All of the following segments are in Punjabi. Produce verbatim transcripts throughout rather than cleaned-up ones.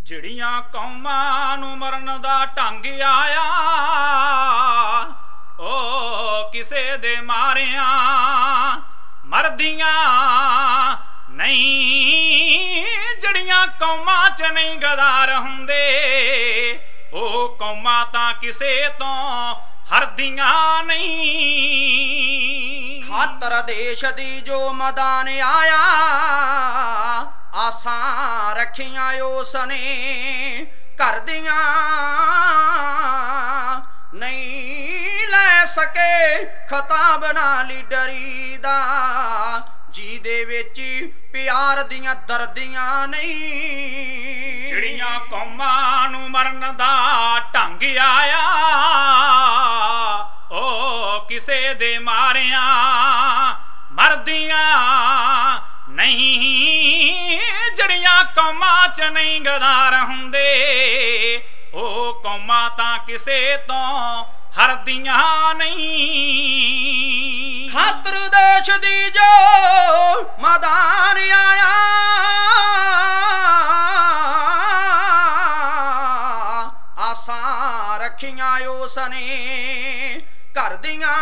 ਜਿਹੜੀਆਂ ਕੌਮਾਂ ਨੂੰ ਮਰਨ ਦਾ ਢੰਗ ਆਇਆ ਉਹ ਕਿਸੇ ਦੇ ਮਾਰਿਆਂ ਮਰਦੀਆਂ ਨਹੀਂ। ਜਿਹੜੀਆਂ ਕੌਮਾਂ ਚ ਨਹੀਂ ਗਦਾਰ ਹੁੰਦੇ ਉਹ ਕੌਮਾਂ ਤਾਂ ਕਿਸੇ ਤੋਂ ਹਰਦੀਆਂ ਨਹੀਂ। ਖਾਤਰ ਦੇਸ਼ ਦੀ ਜੋ ਮੈਦਾਨ ਆਇਆ ਆਸਾਂ ਰੱਖੀਆਂ ਉਸ ਨੇ ਘਰ ਦੀਆਂ ਨਹੀਂ ਲੈ ਸਕੇ ਖਿਤਾਬ ਨਾ ਲੀਡਰੀ ਦਾ ਜੀ ਦੇ ਵਿੱਚ ਪਿਆਰ ਦੀਆਂ ਦਰਦੀਆਂ ਨਹੀਂ। ਜਿਹੜੀਆਂ ਕੌਮਾਂ ਨੂੰ ਮਰਨ ਦਾ ਢੰਗ ਆਇਆ ਉਹ ਕਿਸੇ ਦੇ ਮਾਰਿਆਂ ਮਰਦੀਆਂ ਨਹੀਂ। ਜਿਹੜੀਆਂ ਕੌਮਾਂ ਚ ਨਹੀਂ ਗਦਾਰ ਹੁੰਦੇ ਉਹ ਕੌਮਾਂ ਤਾਂ ਕਿਸੇ ਤੋਂ ਹਰਦੀਆਂ ਨਹੀਂ। ਖਾਤਰ ਦੇਸ਼ ਦੀ ਜੋ ਮੈਦਾਨ ਆਇਆ ਆਸਾਂ ਰੱਖੀਆਂ ਉਸ ਨੇ ਘਰ ਦੀਆਂ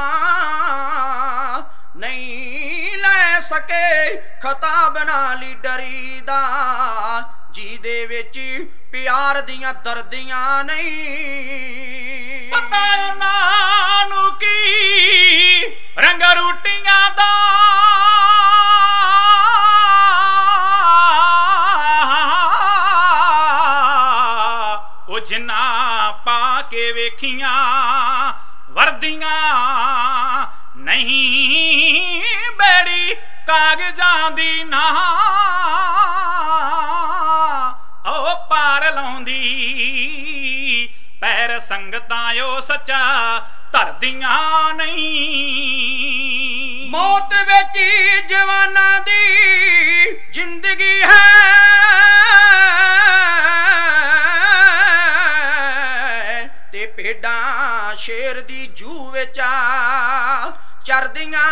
ਨਹੀਂ ਲੈ ਸਕੇ ਖਿਤਾਬ ਨਾ ਲੀਡਰੀ ਦਾ ਜੀ ਦੇ ਵਿੱਚ ਪਿਆਰ ਦੀਆਂ ਦਰਦੀਆਂ ਨਹੀਂ। ਪਤਾ ਉਹਨਾਂ ਨੂੰ ਕੀ ਰੰਗ ਰੂਟੀਆਂ ਦਾ ਉਹ ਜਿੰਨਾ ਪਾ ਕੇ ਵੇਖੀਆਂ ਵਰਦੀਆਂ ਨਹੀਂ। ਬੇੜੀ ਕਾਗਜ਼ਾਂ ਦੀ ਨਾ ਉਹ ਪਾਰ ਲਾਉਂਦੀ ਪੈਰ ਸੰਗਤਾਂ ਉਹ ਸੱਚਾ ਧਰਦੀਆਂ ਨਹੀਂ। ਮੌਤ ਵਿੱਚ ਜਵਾਨਾਂ ਦੀ ਜ਼ਿੰਦਗੀ ਹੈ ਤੇ ਭੇਡਾਂ ਸ਼ੇਰ ਦੀ ਜੂ ਵਿੱਚ ਚਰਦੀਆਂ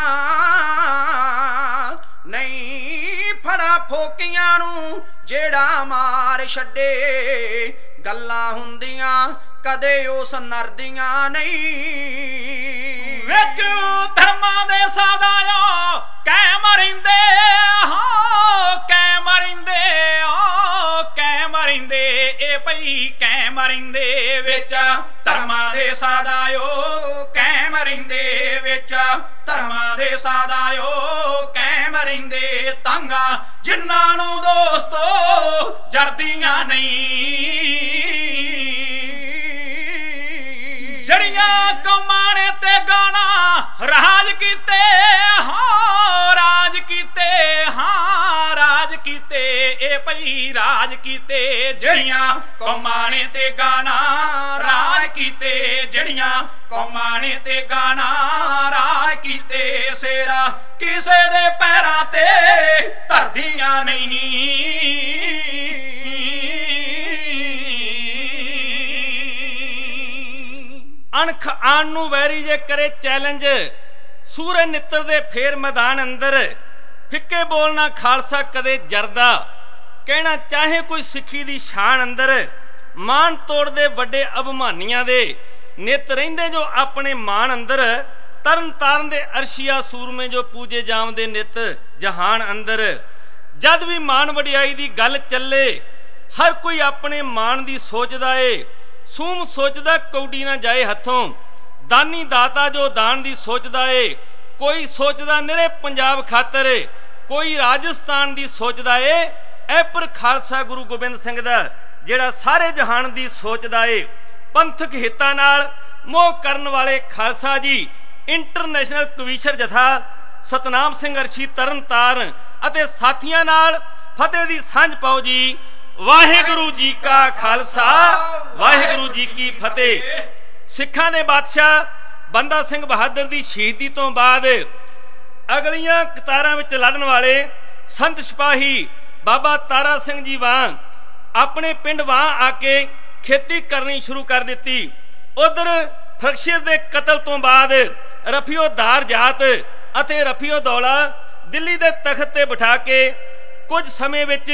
ਨਹੀਂ। ਫੜਾ ਫੋਕੀਆਂ ਨੂੰ ਜਿਹੜਾ ਮਾਰ ਛੱਡੇ ਗੱਲਾਂ ਹੁੰਦੀਆਂ ਕਦੇ ਉਸ ਨਰਦੀਆਂ ਨਹੀਂ। ਵਿੱਚ ਧਰਮਾਂ ਦੇ ਸਾਦਾਇਓ ਕਾਇਮ ਰਹਿੰਦੇ ਹੋ ਕਾਇਮ ਰਹਿੰਦੇ ਹੋ ਕਾਇਮ ਰਹਿੰਦੇ ਇਹ ਪਈ ਕਾਇਮ ਰਹਿੰਦੇ ਵਿੱਚ ਧਰਮਾਂ ਦੇ ਸਾਦਾਇਓ ਕਾਇਮ ਰਹਿੰਦੇ ਵਿੱਚ ਧਰਮਾਂ ਦੇ ਸਾਦਾਇਓ ਕਾਇਮ ਰਹਿੰਦੇ ਤਾਂਗਾ ਜਿਨ੍ਹਾਂ ਨੂੰ ਦੋਸਤੋ ਜਰਦੀਆਂ ਨਹੀਂ। ਜਿਹੜੀਆਂ ਕੌਮਾਂ ਨੇ ਤੇ ਗਾਣਾ ਰਾਜ ਕੀਤੇ ਹਾਂ ਰਾਜ ਕੀਤੇ ਹਾਂ ਰਾਜ ਕੀਤੇ ਇਹ ਪਈ ਰਾਜ ਕੀਤੇ। ਜਿਹੜੀਆਂ ਕੌਮਾਂ ਨੇ ਤੇ ਗਾਣਾ ਰਾਜ ਕੀਤੇ ਜਿਹੜੀਆਂ ਕੌਮਾਂ ਨੇ ਤੇ ਗਾਣਾ ਰਾਜ ਕੀਤੇ ਸੇਰਾ ਕਿਸੇ ਦੇ ਪੈਰਾਂ ਤੇ ਧਰਦੀਆਂ ਨਹੀਂ। ਅਣਖ ਆਣ ਨੂੰ ਵੈਰੀ ਜੇ ਕਰੇ ਚੈਲੰਜ ਸੂਰਜ ਨਿੱਤਰ ਦੇ ਫੇਰ ਮੈਦਾਨ ਅੰਦਰ ਫਿੱਕੇ ਬੋਲਣਾ ਖਾਲਸਾ ਕਦੇ ਜਰਦਾ ਕਹਿਣਾ ਚਾਹੇ ਕੋਈ ਸਿੱਖੀ ਦੀ ਸ਼ਾਨ ਅੰਦਰ ਮਾਣ ਤੋੜਦੇ ਵੱਡੇ ਅਭਿਮਾਨੀਆਂ ਦੇ ਨਿੱਤ ਰਹਿੰਦੇ ਜੋ ਆਪਣੇ ਮਾਣ ਅੰਦਰ ਤਰਨ ਤਾਰਨ ਦੇ ਅਰਸ਼ੀਆ ਸੂਰਮੇ ਜੋ ਪੂਜੇ ਜਾਵਦੇ ਨਿੱਤ ਜਹਾਨ ਅੰਦਰ। ਜਦ ਵੀ ਮਾਣ ਵਡਿਆਈ ਦੀ ਗੱਲ ਚੱਲੇ ਹਰ ਕੋਈ ਆਪਣੇ ਮਾਣ ਦੀ ਸੋਚਦਾ ਏ ਸੂਮ ਸੋਚਦਾ ਕੌਡੀ ਨਾ ਜਾਏ ਹੱਥੋਂ ਦਾਨੀ ਦਾਤਾ ਜੋ ਦਾਨ ਦੀ ਸੋਚਦਾ ਏ ਕੋਈ ਸੋਚਦਾ ਨਿਰੇ ਪੰਜਾਬ ਖਾਤਰ ਕੋਈ ਰਾਜਸਥਾਨ ਦੀ ਸੋਚਦਾ ਏ ਐ ਪਰ ਖਾਲਸਾ ਗੁਰੂ ਗੋਬਿੰਦ ਸਿੰਘ ਦਾ ਜਿਹੜਾ ਸਾਰੇ ਜਹਾਨ ਦੀ ਸੋਚਦਾ ਏ। ਪੰਥਕ ਹਿੱਤਾਂ ਨਾਲ ਮੋਹ ਕਰਨ ਵਾਲੇ ਖਾਲਸਾ ਜੀ ਇੰਟਰਨੈਸ਼ਨਲ ਕਵੀਸ਼ਰ ਜਥਾ ਸਤਨਾਮ ਸਿੰਘ ਅਰਸ਼ੀ ਤਰਨ ਤਾਰਨ ਅਤੇ ਸਾਥੀਆਂ ਨਾਲ ਫਤਿਹ ਦੀ ਸਾਂਝ ਪਾਓ ਜੀ। ਵਾਹਿਗੁਰੂ ਜੀ ਕਾ ਖਾਲਸਾ ਵਾਹਿਗੁਰੂ ਜੀ ਕੀ ਫਤਿਹ। ਸਿੱਖਾਂ ਦੇ ਬਾਦਸ਼ਾਹ ਬੰਦਾ ਸਿੰਘ ਬਹਾਦਰ ਦੀ ਸ਼ਹੀਦੀ ਤੋਂ ਬਾਅਦ ਅਗਲੀਆਂ ਕਤਾਰਾਂ ਵਿੱਚ ਲੜਨ ਵਾਲੇ ਸੰਤ ਸਿਪਾਹੀ ਬਾਬਾ ਤਾਰਾ ਸਿੰਘ ਜੀ ਵਾਂ ਆਪਣੇ ਪਿੰਡ ਵਾਂ ਆ ਕੇ ਖੇਤੀ ਕਰਨੀ ਸ਼ੁਰੂ ਕਰ ਦਿੱਤੀ। ਉਧਰ ਫਰਖਸ਼ੀਦ ਦੇ ਕਤਲ ਤੋਂ ਬਾਅਦ ਰਫੀਓ ਦਾਰ ਜਾਤ ਅਤੇ ਰਫੀਓ ਦੌਲਾ ਦਿੱਲੀ ਦੇ ਤਖਤ ਤੇ ਬਿਠਾ ਕੇ ਕੁਝ ਸਮੇਂ ਵਿੱਚ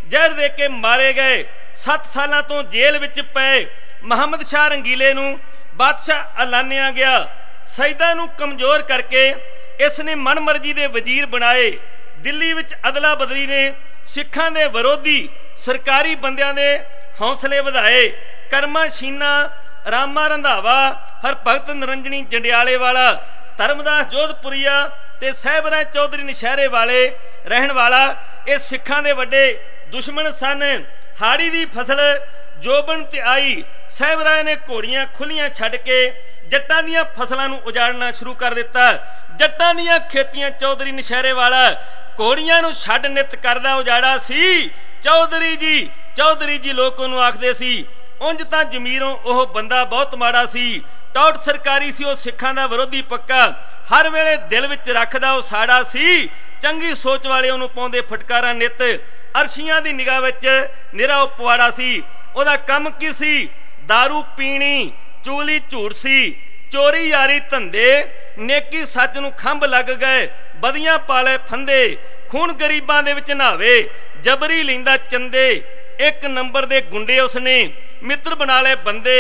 ਜ਼ਹਿਰ ਦੇ ਕੇ ਮਾਰੇ ਗਏ। ਸੱਤ ਸਾਲਾਂ ਤੋਂ ਜੇਲ੍ਹ ਵਿੱਚ ਪਏ ਮੁਹੰਮਦ ਸ਼ਾਹ ਰੰਗੀਲੇ ਨੂੰ ਬਾਦਸ਼ਾਹ ਐਲਾਨਿਆ ਗਿਆ। ਸੈਦਾਂ ਨੂੰ ਕਮਜ਼ੋਰ ਕਰਕੇ ਇਸ ਨੇ ਮਨਮਰਜ਼ੀ ਦੇ ਵਜ਼ੀਰ ਬਣਾਏ। ਦਿੱਲੀ ਵਿੱਚ ਅਦਲਾ ਬਦਲੀ ਨੇ ਸਿੱਖਾਂ ਦੇ ਵਿਰੋਧੀ ਸਰਕਾਰੀ ਬੰਦਿਆਂ ਦੇ ਹੌਸਲੇ ਵਧਾਏ। ਕਰਮਾ ਸ਼ੀਨਾ, ਰਾਮਾ ਰੰਧਾਵਾ, ਹਰਭਗਤ ਨਿਰੰਜਨੀ ਜੰਡਿਆਲੇ ਵਾਲਾ, ਧਰਮਦਾਸ ਜੋਧਪੁਰੀਆ ਤੇ ਸਾਹਿਬਰਾਏ ਚੌਧਰੀ ਨਸ਼ਹਿਰੇ ਵਾਲੇ ਰਹਿਣ ਵਾਲਾ ਇਹ ਸਿੱਖਾਂ ਦੇ ਵੱਡੇ ਦੁਸ਼ਮਣ ਸਨ। ਹਾੜੀ ਦੀ ਫਸਲ ਜੋਬਨ ਤੇ ਆਈ। ਸਾਹਿਬਰਾਏ ਨੇ ਘੋੜੀਆਂ ਖੁੱਲੀਆਂ ਛੱਡ ਕੇ ਜੱਟਾਂ ਦੀਆਂ ਫਸਲਾਂ ਨੂੰ ਉਜਾੜਨਾ ਸ਼ੁਰੂ ਕਰ ਦਿੱਤਾ। ਜੱਟਾਂ ਦੀਆਂ ਖੇਤੀਆਂ ਚੌਧਰੀ ਨਸ਼ਹਿਰੇ ਵਾਲਾ ਘੋੜੀਆਂ ਨੂੰ ਛੱਡ ਨਿੱਤ ਕਰਦਾ ਉਜਾੜਾ ਸੀ। ਚੌਧਰੀ ਜੀ ਚੌਧਰੀ ਜੀ ਲੋਕ ਉਹਨੂੰ ਆਖਦੇ ਸੀ। ਉਂਝ ਤਾਂ ਜ਼ਮੀਰੋਂ ਉਹ ਬੰਦਾ ਬਹੁਤ ਮਾੜਾ ਸੀ। ਟੌਟ ਸਰਕਾਰੀ ਸੀ। ਉਹ ਸਿੱਖਾਂ ਦਾ ਵਿਰੋਧੀ ਪੱਕਾ, ਹਰ ਵੇਲੇ ਦਿਲ ਵਿੱਚ ਰੱਖਦਾ ਉਹ ਸਾੜਾ ਸੀ। ਚੰਗੀ ਸੋਚ ਵਾਲੇ ਉਹਨੂੰ ਪਾਉਂਦੇ ਫਟਕਾਰਾਂ ਨਿੱਤ। ਅਰਸ਼ੀਆਂ ਦੀ ਨਿਗਾਹ ਵਿੱਚ ਨਿਰਾ ਉਹ ਪਵਾੜਾ ਸੀ। ਉਹਦਾ ਕੰਮ ਕੀ ਸੀ? ਦਾਰੂ ਪੀਣੀ, ਚੁਗਲੀ ਝੂਠ ਸੀ, ਚੋਰੀ ਯਾਰੀ ਧੰਦੇ, ਨੇਕੀ ਸੱਚ ਨੂੰ ਖੰਭ ਲੱਗ ਗਏ। ਬਦੀਆਂ ਪਾਲੇ ਫੰਦੇ, ਖੂਨ ਗਰੀਬਾਂ ਦੇ ਵਿੱਚ ਨਹਾਵੇ, ਜਬਰੀ ਲੈਂਦਾ ਚੰਦੇ। ਇੱਕ ਨੰਬਰ ਦੇ ਗੁੰਡੇ ਉਸਨੇ ਮਿੱਤਰ ਬਣਾ ਲਏ ਬੰਦੇ।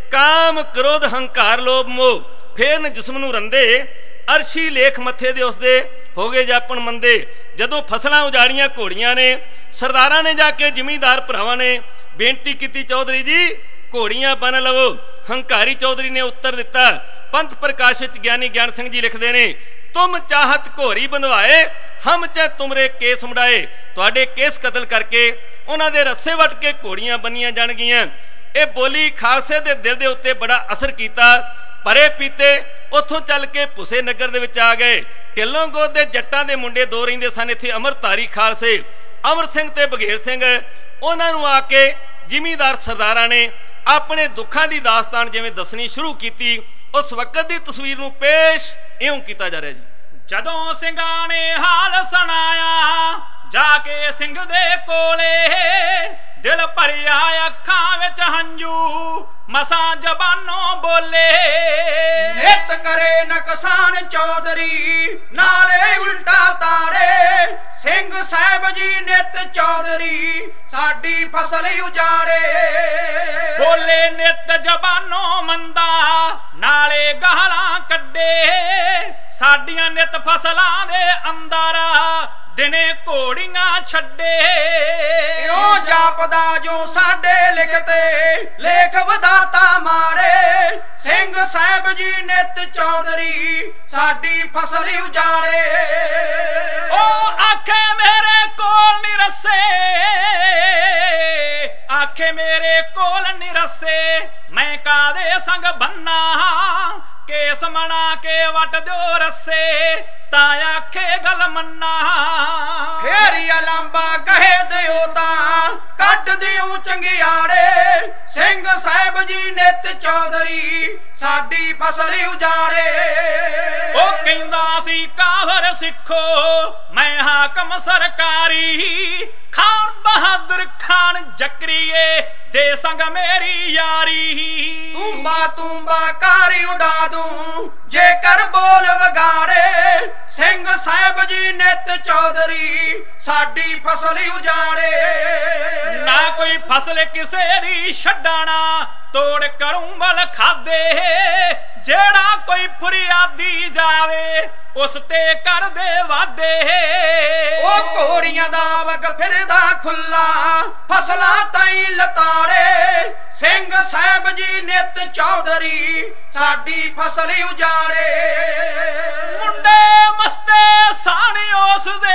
ਕਾਮ ਕ੍ਰੋਧ ਹੰਕਾਰ ਲੋਭ ਮੋਹ ਫੇਰ ਨ ਜਿਸਮ ਨੂੰ ਰੰਦੇ। ਅਰਸ਼ੀ ਲੇਖ ਮੱਥੇ ਦੇ ਉਸਦੇ ਹੋ ਗਏ ਜਾਪਣ ਮੰਦੇ। ਜਦੋਂ ਫਸਲਾਂ ਉਜਾੜੀਆਂ ਘੋੜੀਆਂ ਨੇ, ਸਰਦਾਰਾਂ ਨੇ ਜਾ ਕੇ ਜ਼ਿਮੀਂਦਾਰ ਭਰਾਵਾਂ ਨੇ ਬੇਨਤੀ ਕੀਤੀ, ਚੌਧਰੀ ਜੀ ਘੋੜੀਆਂ ਬੰਨ ਲਵੋ। ਹੰਕਾਰੀ ਚੌਧਰੀ ਨੇ ਉੱਤਰ ਦਿੱਤਾ। ਪੰਥ ਪ੍ਰਕਾਸ਼ ਵਿੱਚ ਗਿਆਨੀ ਗਿਆਨ ਸਿੰਘ ਜੀ ਲਿਖਦੇ ਨੇ, ਤੁਮ ਚਾਹਤ ਘੋੜੀ ਬੰਧਵਾਏ, ਹਮ ਚਾਹੇ ਤੁਮਰੇ ਕੇਸ ਮੁੜਾਏ। ਤੁਹਾਡੇ ਕੇਸ ਕਤਲ ਕਰਕੇ ਉਹਨਾਂ ਦੇ ਰੱਸੇ ਵੱਟ ਕੇ ਘੋੜੀਆਂ ਬੰਨੀਆਂ ਜਾਣਗੀਆਂ। ਇਹ ਬੋਲੀ ਖਾਲਸੇ ਦੇ ਦਿਲ ਦੇ ਉੱਤੇ ਬੜਾ ਅਸਰ ਕੀਤਾ। ਪਰੇ ਪੀਤੇ ਉੱਥੋਂ ਚੱਲ ਕੇ ਭੁਸੇ ਨਗਰ ਦੇ ਵਿੱਚ ਆ ਗਏ। ਢਿੱਲੋਂ ਗੋਦ ਦੇ ਜੱਟਾਂ ਦੇ ਮੁੰਡੇ ਦੋ ਰਹਿੰਦੇ ਸਨ ਇੱਥੇ, ਅਮਰਤਾਰੀ ਖਾਲਸੇ, ਅਮਰ ਸਿੰਘ ਤੇ ਬਘੇਲ ਸਿੰਘ। ਉਹਨਾਂ ਨੂੰ ਆ ਕੇ ਜ਼ਿਮੀਂਦਾਰ ਸਰਦਾਰਾਂ ਨੇ ਆਪਣੇ ਦੁੱਖਾਂ ਦੀ ਦਾਸਤਾਨ ਜਿਵੇਂ ਦੱਸਣੀ ਸ਼ੁਰੂ ਕੀਤੀ। ਉਸ ਵਕਤ ਦੀ ਤਸਵੀਰ ਨੂੰ ਪੇਸ਼ ਇਉਂ ਕੀਤਾ ਜਾ ਰਿਹਾ ਜੀ। ਜਦੋਂ ਸਿੰਘਾਂ ਨੇ ਹਾਲ ਸੁਣਾਇਆ ਜਾ ਕੇ ਸਿੰਘ ਦੇ ਕੋਲੇ, ਦਿਲ ਭਰਿਆ ਅੱਖਾਂ ਵਿੱਚ ਹੰਝੂ ਮਸਾਂ ਜ਼ਬਾਨੋਂ ਬੋਲੇ। ਨਿੱਤ ਕਰੇ ਨਕਸਾਨ ਚੌਧਰੀ ਨਾਲੇ ਉਲਟਾ ਤਾੜੇ, ਸਿੰਘ ਸਾਹਿਬ ਜੀ ਨਿੱਤ ਚੌਧਰੀ ਸਾਡੀ ਫਸਲ ਉਜਾੜੇ। ਬੋਲੇ ਨਿੱਤ ਜ਼ਬਾਨੋਂ ਮੰਦਾ ਨਾਲੇ ਗਾਲਾਂ ਕੱਢੇ, ਸਾਡੀਆਂ ਨਿੱਤ ਫਸਲਾਂ ਦੇ ਅੰਦਰ ਦਿਨੇ ਘੋੜੀਆਂ ਛੱਡੇ। ਇਉਂ ਜਾਪਦਾ ਜੋ ਸਾਡੇ ਲਿਖਤੇ ਲੇਖ ਵਿਧਾਤਾ ਮਾੜੇ, ਸਿੰਘ ਸਾਹਿਬ ਜੀ ਨਿੱਤ ਚੌਧਰੀ ਸਾਡੀ ਫਸਲ ਉਜਾੜੇ। ਉਹ ਆਖੇ ਮੇਰੇ ਕੋਲ ਨੀ ਰੱਸੇ, ਆਖੇ ਮੇਰੇ ਕੋਲ ਨੀ ਰੱਸੇ, ਮੈਂ ਕਾਦੇ ਸੰਗ ਬੰਨਾ, ਕੇਸ ਮਣਾ ਕੇ ਵਟ ਦਿਓ ਰੱਸੇ, ਤਾਂ ਆਖੇ ਗੱਲ ਮੰਨਾ। ਫੇਰ ਅਲਾਂਬਾ ਕਹੇ ਦਿਓ ਤਾਂ ਕੱਢ ਦਿਓ ਚੰਗਿਆੜੇ, ਸਿੰਘ ਸਾਹਿਬ ਜੀ ਨਿੱਤ ਚੌਧਰੀ ਸਾਡੀ ਫਸਲ ਉਜਾੜੇ। ਉਹ ਕਹਿੰਦਾ ਸੀ ਕਾਫਰ ਸਿੱਖੋ ਮੈਂ ਹਾਕਮ ਸਰਕਾਰੀ, ਖਾਨ ਬਹਾਦਰ ਖਾਨ ਜਕਰੀਏ ਦੇ ਸੰਗ ਮੇਰੀ ਯਾਰੀ। ਤੂੰਬਾ ਤੂੰਬਾ ਕਾਰੀ ਉਡਾ ਦੂੰ ਜੇਕਰ ਬੋਲ ਵਗਾੜੇ, ਸਿੰਘ ਸਾਹਿਬ ਜੀ ਨਿੱਤ ਚੌਧਰੀ ਸਾਡੀ ਫਸਲ ਉਜਾੜੇ। ਨਾ ਕੋਈ ਫਸਲ ਕਿਸੇ ਦੀ ਛੱਡਣਾ, ਤੋੜ ਕਰੂੰ ਬਲ ਖਾਦੇ, ਜਿਹੜਾ ਕੋਈ ਫਰਿਆਦੀ ਜਾਵੇ ਉਸ ਤੇ ਕਰਦੇ ਵਾਦੇ। ਉਹ ਘੋੜੀਆਂ ਦਾ ਵਗ ਫਿਰਦਾ ਖੁੱਲਾ ਫਸਲਾਂ ਤਾਈ ਲਤਾੜੇ, ਸਿੰਘ ਸਾਹਿਬ ਜੀ ਨਿੱਤ ਚੌਧਰੀ ਸਾਡੀ ਫਸਲ ਉਜਾੜੇ। ਮੁੰਡੇ ਮਸਤੇ ਸਾਣੀ ਉਸ ਦੇ,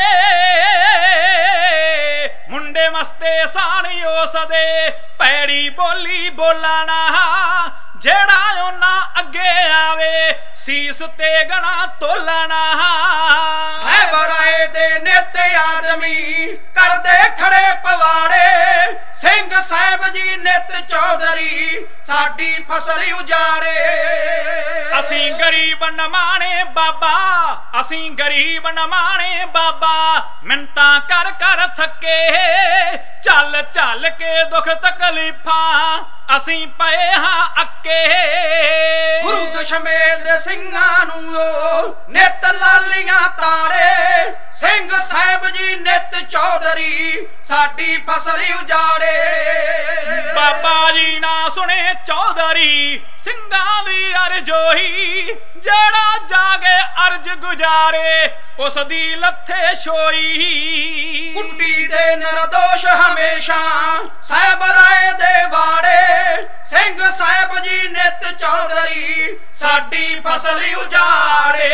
ਮੁੰਡੇ ਮਸਤੇ ਸਾਣੀ ਉਸ ਦੇ, ਪੈੜੀ ਬੋਲੀ ਬੋਲਣਾ, ਜਿਹੜਾ ਉਹਨਾਂ ਅੱਗੇ ਆਵੇ ਸੀਸ ਤੇ ਗਣਾ ਤੋਲਣਾ। ਸਾਹਿਬਰਾਏ ਦੇ ਨਿੱਤ ਆਦਮੀ ਕਰਦੇ ਖੜੇ ਪਵਾੜੇ, ਸਿੰਘ ਸਾਹਿਬ ਜੀ ਨਿੱਤ ਚੌਧਰੀ ਸਾਡੀ ਫਸਲ ਉਜਾੜੇ। ਅਸੀਂ ਗਰੀਬ ਨਮਾਣੇ ਬਾਬਾ, ਅਸੀਂ ਗਰੀਬ ਨਮਾਣੇ ਬਾਬਾ, ਮਿੰਤਾਂ ਕਰ ਕਰ ਥੱਕੇ, ਚੱਲ ਚੱਲ ਕੇ ਦੁੱਖ ਤਕਲੀਫਾਂ ਅਸੀਂ ਪਏ ਹਾਂ ਅੱਕੇ। ਗੁਰੂ ਦਸ਼ਮੇਸ਼ ਦੇ ਸਿੰਘਾਂ ਨੂੰ ਉਹ ਨਿਤ ਲਾਲੀਆਂ ਤਾੜੇ, ਸਿੰਘ ਸਾਹਿਬ ਜੀ ਨਿਤ ਚੌਧਰੀ ਸਾਡੀ ਫਸਲ ਉਜਾੜੇ। ਬਾਬਾ ਜੀ ਨਾ ਸੁਣੇ ਚੌਧਰੀ ਸਿੰਘਾਂ ਦੀ ਅਰਜ਼ੋਈ, ਜਿਹੜਾ ਜਾਗੇ ਅਰਜ ਗੁਜ਼ਾਰੇ ਉਸ ਦੀ ਲੱਥੇ ਛੋਈ। ਕੁੱਟੀ ਦੇ ਨਿਰਦੋਸ਼ ਹਮੇਸ਼ਾ ਸਾਹਿਬ ਰਾਏ ਦੇ ਵਾੜੇ, ਸਿੰਘ ਸਾਹਿਬ ਜੀ ਨਿਤ ਚੌਧਰੀ ਸਾਡੀ ਫਸਲ ਉਜਾੜੇ।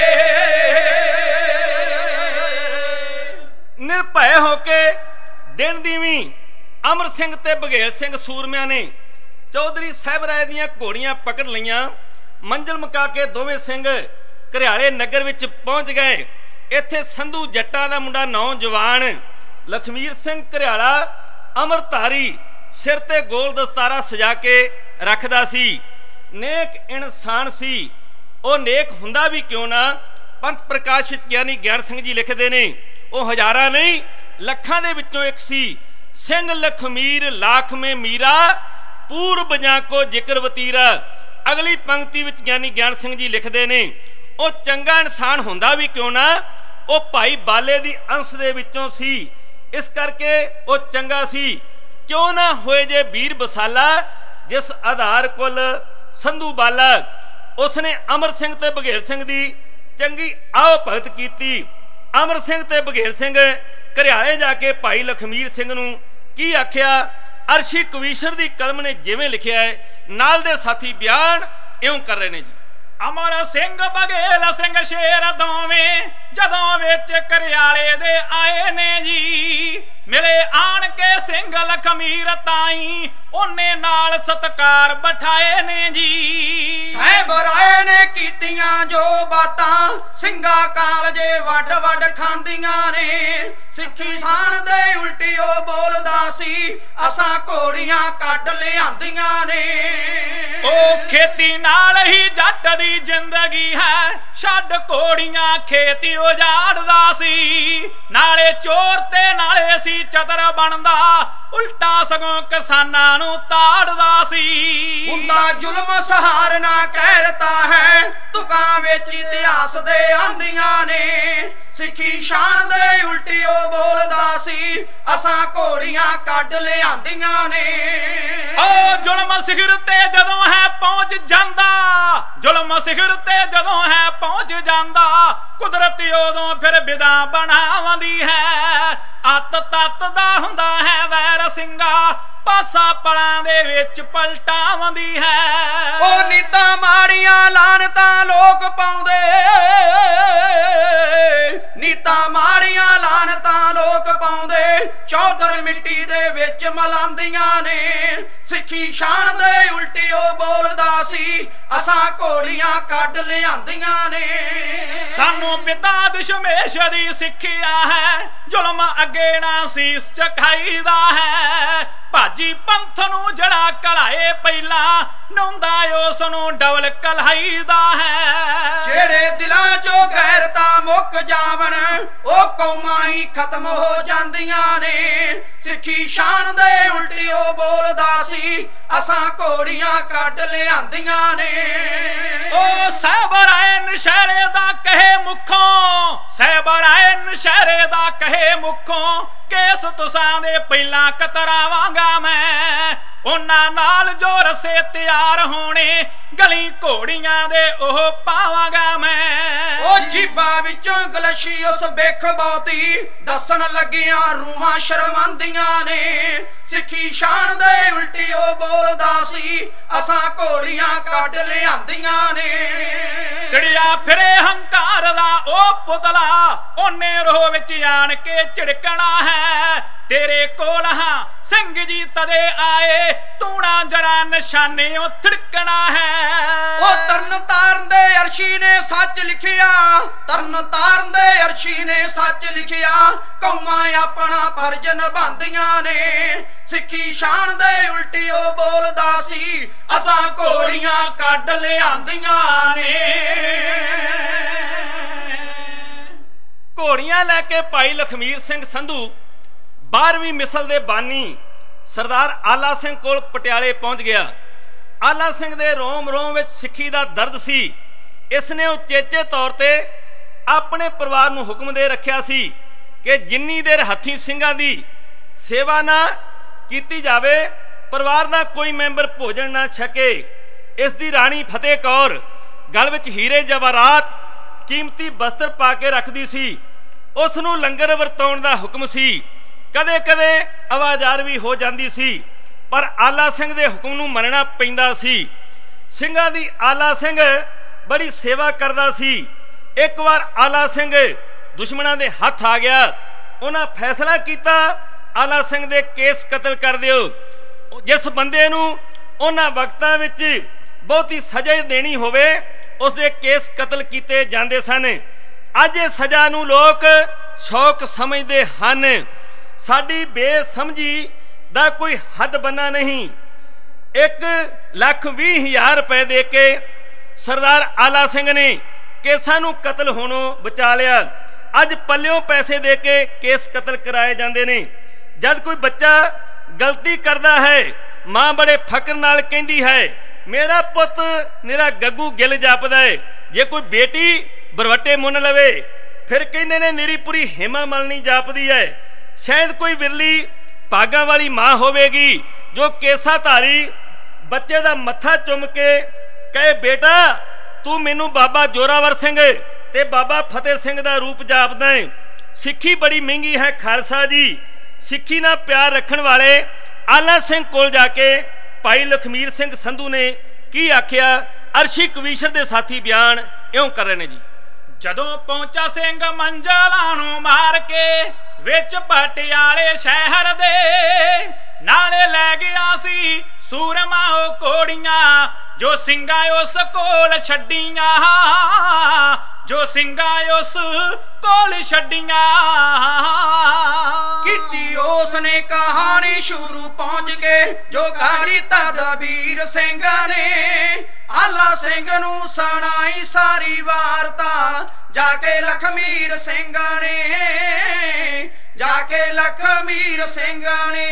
ਨਿਰਭੈ ਹੋ ਕੇ ਦਿਨ ਦੀਵੀਂ ਅਮਰ ਸਿੰਘ ਤੇ ਬਘੇਲ ਸਿੰਘ ਸੂਰਮਿਆਂ ਨੇ ਚੌਧਰੀ ਸਾਹਿਬ ਰਾਏ ਦੀਆਂ ਘੋੜੀਆਂ ਪਕੜ ਲਈਆਂ। ਮੰਜ਼ਿਲ ਮੁਕਾ ਕੇ ਦੋਵੇਂ ਸਿੰਘ ਘਰਿਆਲੇ ਨਗਰ ਵਿੱਚ ਪਹੁੰਚ ਗਏ। ਇੱਥੇ ਸੰਧੂ ਜੱਟਾਂ ਦਾ ਮੁੰਡਾ ਨੌਜਵਾਨ ਲਖਮੀਰ ਸਿੰਘ ਘਰਿਆਲਾ ਅਮਰਧਾਰੀ ਸਿਰ ਤੇ ਗੋਲ ਦਸਤਾਰਾ ਸਜਾ ਕੇ ਰੱਖਦਾ ਸੀ। ਨੇਕ ਇਨਸਾਨ ਸੀ ਉਹ, ਨੇਕ ਹੁੰਦਾ ਵੀ ਕਿਉਂ ਨਾ। ਪੰਥ ਪ੍ਰਕਾਸ਼ ਵਿੱਚ ਗਿਆਨੀ ਗਿਆਨ ਸਿੰਘ ਜੀ ਲਿਖਦੇ ਨੇ, ਉਹ ਹਜ਼ਾਰਾਂ ਨਹੀਂ ਲੱਖਾਂ ਦੇ ਵਿੱਚੋਂ ਇੱਕ ਸੀ। ਸਿੰਘ ਲਖਮੀਰ ਲਾਖ ਮੇ ਮੀਰਾ, ਪੂਰਬ ਜਾਂ ਕੋ ਜ਼ਿਕਰ ਵਤੀਰਾ। ਅਗਲੀ ਪੰਕਤੀ ਵਿੱਚ ਗਿਆਨੀ ਗਿਆਨ ਸਿੰਘ ਜੀ ਲਿਖਦੇ ਨੇ, ਉਹ ਚੰਗਾ ਇਨਸਾਨ ਹੁੰਦਾ ਵੀ ਕਿਉਂ ਨਾ, ਉਹ ਭਾਈ ਬਾਲੇ ਦੀ ਅੰਸ਼ ਦੇ ਵਿੱਚੋਂ ਸੀ, ਇਸ ਕਰਕੇ ਉਹ ਚੰਗਾ ਸੀ। ਕਿਉਂ ਨਾ ਹੋਏ ਜੇ ਵੀਰ ਬਸਾਲਾ, ਜਿਸ ਆਧਾਰ ਕੁਲ ਸੰਧੂ ਬਾਲਾ। ਉਸਨੇ ਅਮਰ ਸਿੰਘ ਤੇ ਬਘੇਲ ਸਿੰਘ ਦੀ ਚੰਗੀ ਆਓ ਭਗਤ ਕੀਤੀ। ਅਮਰ ਸਿੰਘ ਤੇ ਬਘੇਲ ਸਿੰਘ ਘਰਿਆਲੇ ਜਾ ਕੇ ਭਾਈ ਲਖਮੀਰ ਸਿੰਘ ਨੂੰ ਕੀ ਆਖਿਆ, ਅਰਸ਼ੀ ਕਵੀਸ਼ਰ ਦੀ ਕਲਮ ਨੇ ਜਿਵੇਂ ਲਿਖਿਆ ਹੈ, ਨਾਲ ਦੇ ਸਾਥੀ ਬਿਆਨ ਇਉਂ ਕਰ ਰਹੇ ਨੇ ਜੀ। ਅਮਰ ਸਿੰਘ ਬਘੇਲ ਸਿੰਘ ਸ਼ੇਰ ਦੋਵੇਂ ਜਦੋਂ ਵਿੱਚ ਘਰਿਆਲੇ ਦੇ ਆਏ ਨੇ ਜੀ, ਮਿਲੇ ਆਣ ਕੇ ਸਿੰਘ ਲਖਮੀਰ ਤਾਈ ਉਹਨੇ ਨਾਲ ਸਤਕਾਰ ਬਿਠਾਏ ਨੇ ਜੀ। ਸਾਹਿਬ ਰਾਏ ਨੇ ਕੀਤੀਆਂ ਜੋ ਬਾਤਾਂ ਸਿੰਘਾਂ ਕਾਲਜੇ ਵੱਡ ਵੱਡ ਖਾਂਦੀਆਂ ਨੇ। ਸਿੱਖੀ ਸਾਣ ਦੇ ਉਲਟੀ ਉਹ ਬੋਲਦਾ ਸੀ, ਅਸਾਂ ਘੋੜੀਆਂ ਕੱਢ ਲਿਆਂਦੀਆਂ ਨੇ। ਉਹ ਖੇਤੀ ਨਾਲ ਹੀ ਜੱਟ ਦੀ ਜ਼ਿੰਦਗੀ ਹੈ, ਛੱਡ ਘੋੜੀਆਂ ਖੇਤੀ ਉਜਾੜਦਾ ਸੀ। ਨਾਲੇ ਚੋਰ ਤੇ ਨਾਲੇ ਸੀ ਚਤਰ ਬਣਦਾ, ਉਲਟਾ ਸਗੋਂ ਕਿਸਾਨਾਂ ਨੂੰ ਤਾੜਦਾ ਸੀ। ਹੁੰਦਾ ਜ਼ੁਲਮ ਸਹਾਰਨਾ ਕਹਿਰਤਾ ਹੈ, ਤੁਕਾਂ ਵਿੱਚ ਇਤਿਹਾਸ ਦੇ ਆਂਦੀਆਂ ਨੇ। ਸਿੱਖੀ ਸ਼ਾਨ ਦੇ ਉਲਟੀ ਉਹ ਬੋਲਦਾ ਸੀ, ਅਸਾਂ ਘੋੜੀਆਂ ਕੱਢ ਲਿਆਂਦੀਆਂ ਨੇ। ਓ ਜ਼ੁਲਮ ਸਿਖਰ ਤੇ ਜਦੋਂ ਹੈ ਪਹੁੰਚ ਜਾਂਦਾ, ਜ਼ੁਲਮ ਸਿਖਰ ਤੇ ਜਦੋਂ ਹੈ ਪਹੁੰਚ ਜਾਂਦਾ, ਕੁਦਰਤ ਉਦੋਂ ਫਿਰ ਬਿਦਾਂ ਬਣਾਉਂਦੀ ਹੈ। ਅੱਤ ਤੱਤ ਦਾ ਹੁੰਦਾ ਹੈ ਵੈਰ ਸਿੰਘਾ, ਪਾਸਾ ਪਲਾਂ ਦੇ ਵਿੱਚ ਪਲਟਾਉਂਦੀ ਹੈ। ਉਹ ਨੀਤਾਂ ਮਾੜੀਆਂ ਲਾਨਤਾਂ ਲੋਕ ਪਾਉਂਦੇ, ਨੀਤਾਂ ਮਾੜੀਆਂ ਲਾਨਤਾਂ ਲੋਕ ਪਾਉਂਦੇ, ਚੌਧਰ ਮਿੱਟੀ ਦੇ ਵਿੱਚ ਮਲਾਂਦੀਆਂ ਨੇ। ਸਿੱਖੀ ਸ਼ਾਨ ਦੇ ਉਲਟੀ ਉਹ ਬੋਲਦਾ ਸੀ, ਅਸਾਂ ਘੋੜੀਆਂ ਕੱਢ ਲਿਆਂਦੀਆਂ ਨੇ। ਸਾਨੂੰ ਪਿਤਾ ਦਸ਼ਮੇਸ਼ ਦੀ ਸਿੱਖਿਆ ਹੈ, ਜ਼ੁਲਮ ਅੱਗੇ ਨਾ ਸੀਸ ਝੁਕਾਈਦਾ ਹੈ। ਭਾਜੀ ਪੰਥ ਨੂੰ ਜੜਾ ਕਲਾਏ ਪਹਿਲਾਂ, ਨੌਂਦਾ ਉਸ ਨੂੰ ਡਬਲ ਕਲਾਈਦਾ ਹੈ। ਜਿਹੜੇ ਦਿਲਾਂ ਚੋਂ ਗੈਰਤਾਂ ਮੁੱਕ ਜਾਵਣ, ਉਹ ਕੌਮਾਂ ਹੀ ਖਤਮ ਹੋ ਜਾਂਦੀਆਂ ਨੇ। ਸਿੱਖੀ ਸ਼ਾਨ ਦੇ ਉਲਟੀ ਉਹ ਬੋਲਦਾ ਸੀ, ਅਸਾਂ ਘੋੜੀਆਂ ਕੱਢ ਲਿਆਂਦੀਆਂ ਨੇ। ਉਹ ਸਾਹਿਬ ਰਾਏ ਨਸ਼ਹਿਰੇ ਦਾ ਕਹੇ ਮੁੱਖੋਂ, ਸਾਹਿਬ ਰਾਏ ਨਸ਼ਹਿਰੇ ਦਾ ਕਹੇ ਮੁੱਖੋਂ, ਕੇਸ ਤੁਸਾਂ ਦੇ ਪਹਿਲਾਂ ਕਤਰਾਵਾਂਗਾ ਮੈਂ। ਉਹਨਾਂ ਨਾਲ ਜੋ ਰਸੇ ਤਿਆਰ ਹੋਣੇ, ਗਲੀ ਘੋੜੀਆਂ ਦੇ ਉਹ ਪਾਵਾਂਗਾ ਮੈਂ। ਉਹ ਜੀਬਾਂ ਵਿੱਚੋਂ ਗਲਸ਼ੀ ਉਸ ਬਿਖ ਬਹੁਤੀ, ਦੱਸਣ ਲੱਗੀਆਂ ਰੂਹਾਂ ਸ਼ਰਮਾਂਦੀਆਂ ਨੇ। ਸਿੱਖੀ ਸ਼ਾਨ ਦੇ ਉਲਟੀ ਉਹ ਬੋਲਦਾ ਸੀ, ਅਸਾਂ ਘੋੜੀਆਂ ਕੱਢ ਲਿਆਂਦੀਆਂ ਨੇ। ਚੜਿਆ ਫਿਰੇ ਹੰਕਾਰ ਦਾ ਉਹ ਪੁਤਲਾ, ਉਹਨੇ ਰੋਹ ਵਿੱਚ ਆਣ ਕੇ ਝਿੜਕਣਾ ਹੈ। ਤੇਰੇ ਕੋਲ ਹਾਂ ਸਿੰਘ ਜੀ ਤਦੇ ਆਏ, ਤੂਣਾ ਜਰਾ ਨਿਸ਼ਾਨੇ ਉਹ ਥਿੜਕਣਾ ਹੈ। ਉਹ ਤਰਨ ਤਾਰਨ ਦੇ ਅਰਸ਼ੀ ਨੇ ਸੱਚ ਲਿਖਿਆ, ਤਰਨ ਤਾਰਨ ਦੇ ਅਰਸ਼ੀ ਨੇ ਸੱਚ ਲਿਖਿਆ, ਕੌਮਾਂ ਆਪਣਾ ਫਰਜ਼ ਨਿਭਾਉਂਦੀਆਂ ਨੇ। ਸਿੱਖੀ ਸਿੱਖੀ ਸ਼ਾਨ ਦੇ ਉਲਟੀ ਉਹ ਬੋਲਦਾ ਸੀ ਅਸਾਂ ਘੋੜੀਆਂ ਕੱਢ ਲਿਆਂਦੀਆਂ ਨੇ। ਘੋੜੀਆਂ ਲੈ ਕੇ ਭਾਈ ਲਖਮੀਰ ਸਿੰਘ ਸੰਧੂ ਬਾਰ੍ਹਵੀਂ ਮਿਸਲ ਦੇ ਬਾਨੀ ਸਰਦਾਰ ਆਲਾ ਸਿੰਘ ਕੋਲ ਪਟਿਆਲੇ ਪਹੁੰਚ ਗਿਆ। ਆਲਾ ਸਿੰਘ ਦੇ ਰੋਮ ਰੋਮ ਵਿੱਚ ਸਿੱਖੀ ਦਾ ਦਰਦ ਸੀ। ਇਸ ਨੇ ਉਚੇਚੇ ਤੌਰ ਤੇ ਆਪਣੇ ਪਰਿਵਾਰ ਨੂੰ ਹੁਕਮ ਦੇ ਰੱਖਿਆ ਸੀ ਕਿ ਜਿੰਨੀ ਦੇਰ ਹੱਥੀਂ ਸਿੰਘਾਂ ਦੀ ਸੇਵਾ ਨਾ ਕੀਤੀ ਜਾਵੇ ਪਰਿਵਾਰ ਦਾ ਕੋਈ ਮੈਂਬਰ ਭੋਜਨ ਨਾ ਛਕੇ। ਇਸ ਦੀ ਰਾਣੀ ਫਤਿਹ ਕੌਰ ਗਲ ਵਿੱਚ ਹੀਰੇ ਜਵਾਹਰਾਤ ਕੀਮਤੀ ਬਸਤਰ ਪਾ ਕੇ ਰੱਖਦੀ ਸੀ। ਉਸ ਨੂੰ ਲੰਗਰ ਵਰਤਾਉਣ ਦਾ ਹੁਕਮ ਸੀ। ਕਦੇ ਕਦੇ ਆਵਾਜ਼ਾਰ ਵੀ ਹੋ ਜਾਂਦੀ ਸੀ ਪਰ ਆਲਾ ਸਿੰਘ ਦੇ ਹੁਕਮ ਨੂੰ ਮੰਨਣਾ ਪੈਂਦਾ ਸੀ। ਸਿੰਘਾਂ ਦੀ ਆਲਾ ਸਿੰਘ ਬੜੀ ਸੇਵਾ ਕਰਦਾ ਸੀ। ਇੱਕ ਵਾਰ ਆਲਾ ਸਿੰਘ ਦੁਸ਼ਮਣਾਂ ਦੇ ਹੱਥ ਆ ਗਿਆ। ਉਹਨਾਂ ਫੈਸਲਾ ਕੀਤਾ ਆਲਾ ਸਿੰਘ ਦੇ ਕੇਸ ਕਤਲ ਕਰ ਦਿਓ। ਜਿਸ ਬੰਦੇ ਨੂੰ ਉਹਨਾਂ ਵਕਤਾਂ ਵਿੱਚ ਬਹੁਤੀ ਸਜ਼ਾ ਦੇਣੀ ਹੋਵੇ ਉਸ ਦੇ ਕੇਸ ਕਤਲ ਕੀਤੇ ਜਾਂਦੇ ਸਨ। ਅੱਜ ਇਹ ਸਜ਼ਾ ਨੂੰ ਲੋਕ ਸ਼ੌਕ ਸਮਝਦੇ ਹਨ। ਸਾਡੀ ਬੇਸਮਝੀ ਦਾ ਕੋਈ ਹੱਦ ਬੰਨਾ ਨਹੀਂ। ਇੱਕ ਲੱਖ ਵੀਹ ਹਜ਼ਾਰ ਰੁਪਏ ਦੇ ਕੇ ਸਰਦਾਰ ਆਲਾ ਸਿੰਘ ਨੇ ਕੇਸਾਂ ਨੂੰ ਕਤਲ ਹੋਣੋਂ ਬਚਾ ਲਿਆ। ਅੱਜ ਪੱਲਿਓਂ ਪੈਸੇ ਦੇ ਕੇ ਕੇਸ ਕਤਲ ਕਰਾਏ ਜਾਂਦੇ ਨੇ। ਜਦ ਕੋਈ ਬੱਚਾ ਗਲਤੀ ਕਰਦਾ ਹੈ ਮਾਂ ਬੜੇ ਫਕਰ ਨਾਲ ਕਹਿੰਦੀ ਹੈ ਮੇਰਾ ਪੁੱਤ ਮੇਰਾ ਗੱਗੂ ਗਿੱਲ ਜਾਪਦਾ ਹੈ। ਜੇ ਕੋਈ ਬੇਟੀ ਬਰਵੱਟੇ ਮੁੰਨ ਲਵੇ ਫਿਰ ਕਹਿੰਦੇ ਨੇ ਮੇਰੀ ਪੂਰੀ ਹੇਮਾ ਮਲਨੀ ਜਾਪਦੀ ਹੈ। ਸ਼ਾਇਦ ਕੋਈ ਵਿਰਲੀ ਭਾਗਾਂ ਵਾਲੀ ਮਾਂ ਹੋਵੇਗੀ ਜੋ ਕੇਸਾ ਧਾਰੀ ਬੱਚੇ ਦਾ ਮੱਥਾ ਚੁੰਮ ਕੇ ਕਹੇ ਬੇਟਾ ਤੂੰ ਮੈਨੂੰ ਬਾਬਾ ਜੋਰਾਵਰ ਸਿੰਘ ਤੇ ਬਾਬਾ ਫਤਿਹ ਸਿੰਘ ਦਾ ਰੂਪ ਜਾਪਦਾ ਹੈ। ਸਿੱਖੀ ਬੜੀ ਮਹਿੰਗੀ ਹੈ ਖਾਲਸਾ ਜੀ। ਸਿੱਖੀ ਨਾਲ ਪਿਆਰ ਰੱਖਣ ਵਾਲੇ ਆਲਾ ਸਿੰਘ ਕੋਲ ਜਾ ਕੇ ਭਾਈ ਲਖਮੀਰ ਸਿੰਘ ਸੰਧੂ ਨੇ ਕੀ ਆਖਿਆ ਅਰਸ਼ੀ ਕਵੀਸ਼ਰ ਦੇ ਸਾਥੀ ਬਿਆਨ ਇਉਂ ਕਰ ਰਹੇ ਨੇ ਜੀ। ਜਦੋਂ ਪਹੁੰਚਾ ਸਿੰਘ ਮੰਜਲਾਂ ਨੂੰ ਮਾਰ ਕੇ ਵਿੱਚ ਪਟਿਆਲੇ ਸ਼ਹਿਰ ਦੇ ਨਾਲੇ ਲੈ ਗਿਆ ਸੀ ਸੂਰਮਾ ਉਹ ਘੋੜੀਆਂ ਜੋ ਸਿੰਘਾਂ ਉਸ ਕੋਲ ਛੱਡੀਆਂ ਜੋ ਸਿੰਘਾਂ ਉਸ ਕੋਲ ਛੱਡੀਆਂ। ਕੀਤੀ ਉਸ ਨੇ ਕਹਾਣੀ ਸ਼ੁਰੂ ਪਹੁੰਚ ਕੇ ਜੋ ਗਾੜੀ ਤਦਬੀਰ ਸਿੰਘਾਂ ਨੇ ਆਲਾ ਸਿੰਘ ਨੂੰ ਸੁਣਾਈ ਸਾਰੀ ਵਾਰਤਾ ਜਾ ਕੇ ਲਖਮੀਰ ਸਿੰਘਾਂ ਨੇ ਜਾ ਕੇ ਲਖਮੀਰ ਸਿੰਘਾਂ ਨੇ।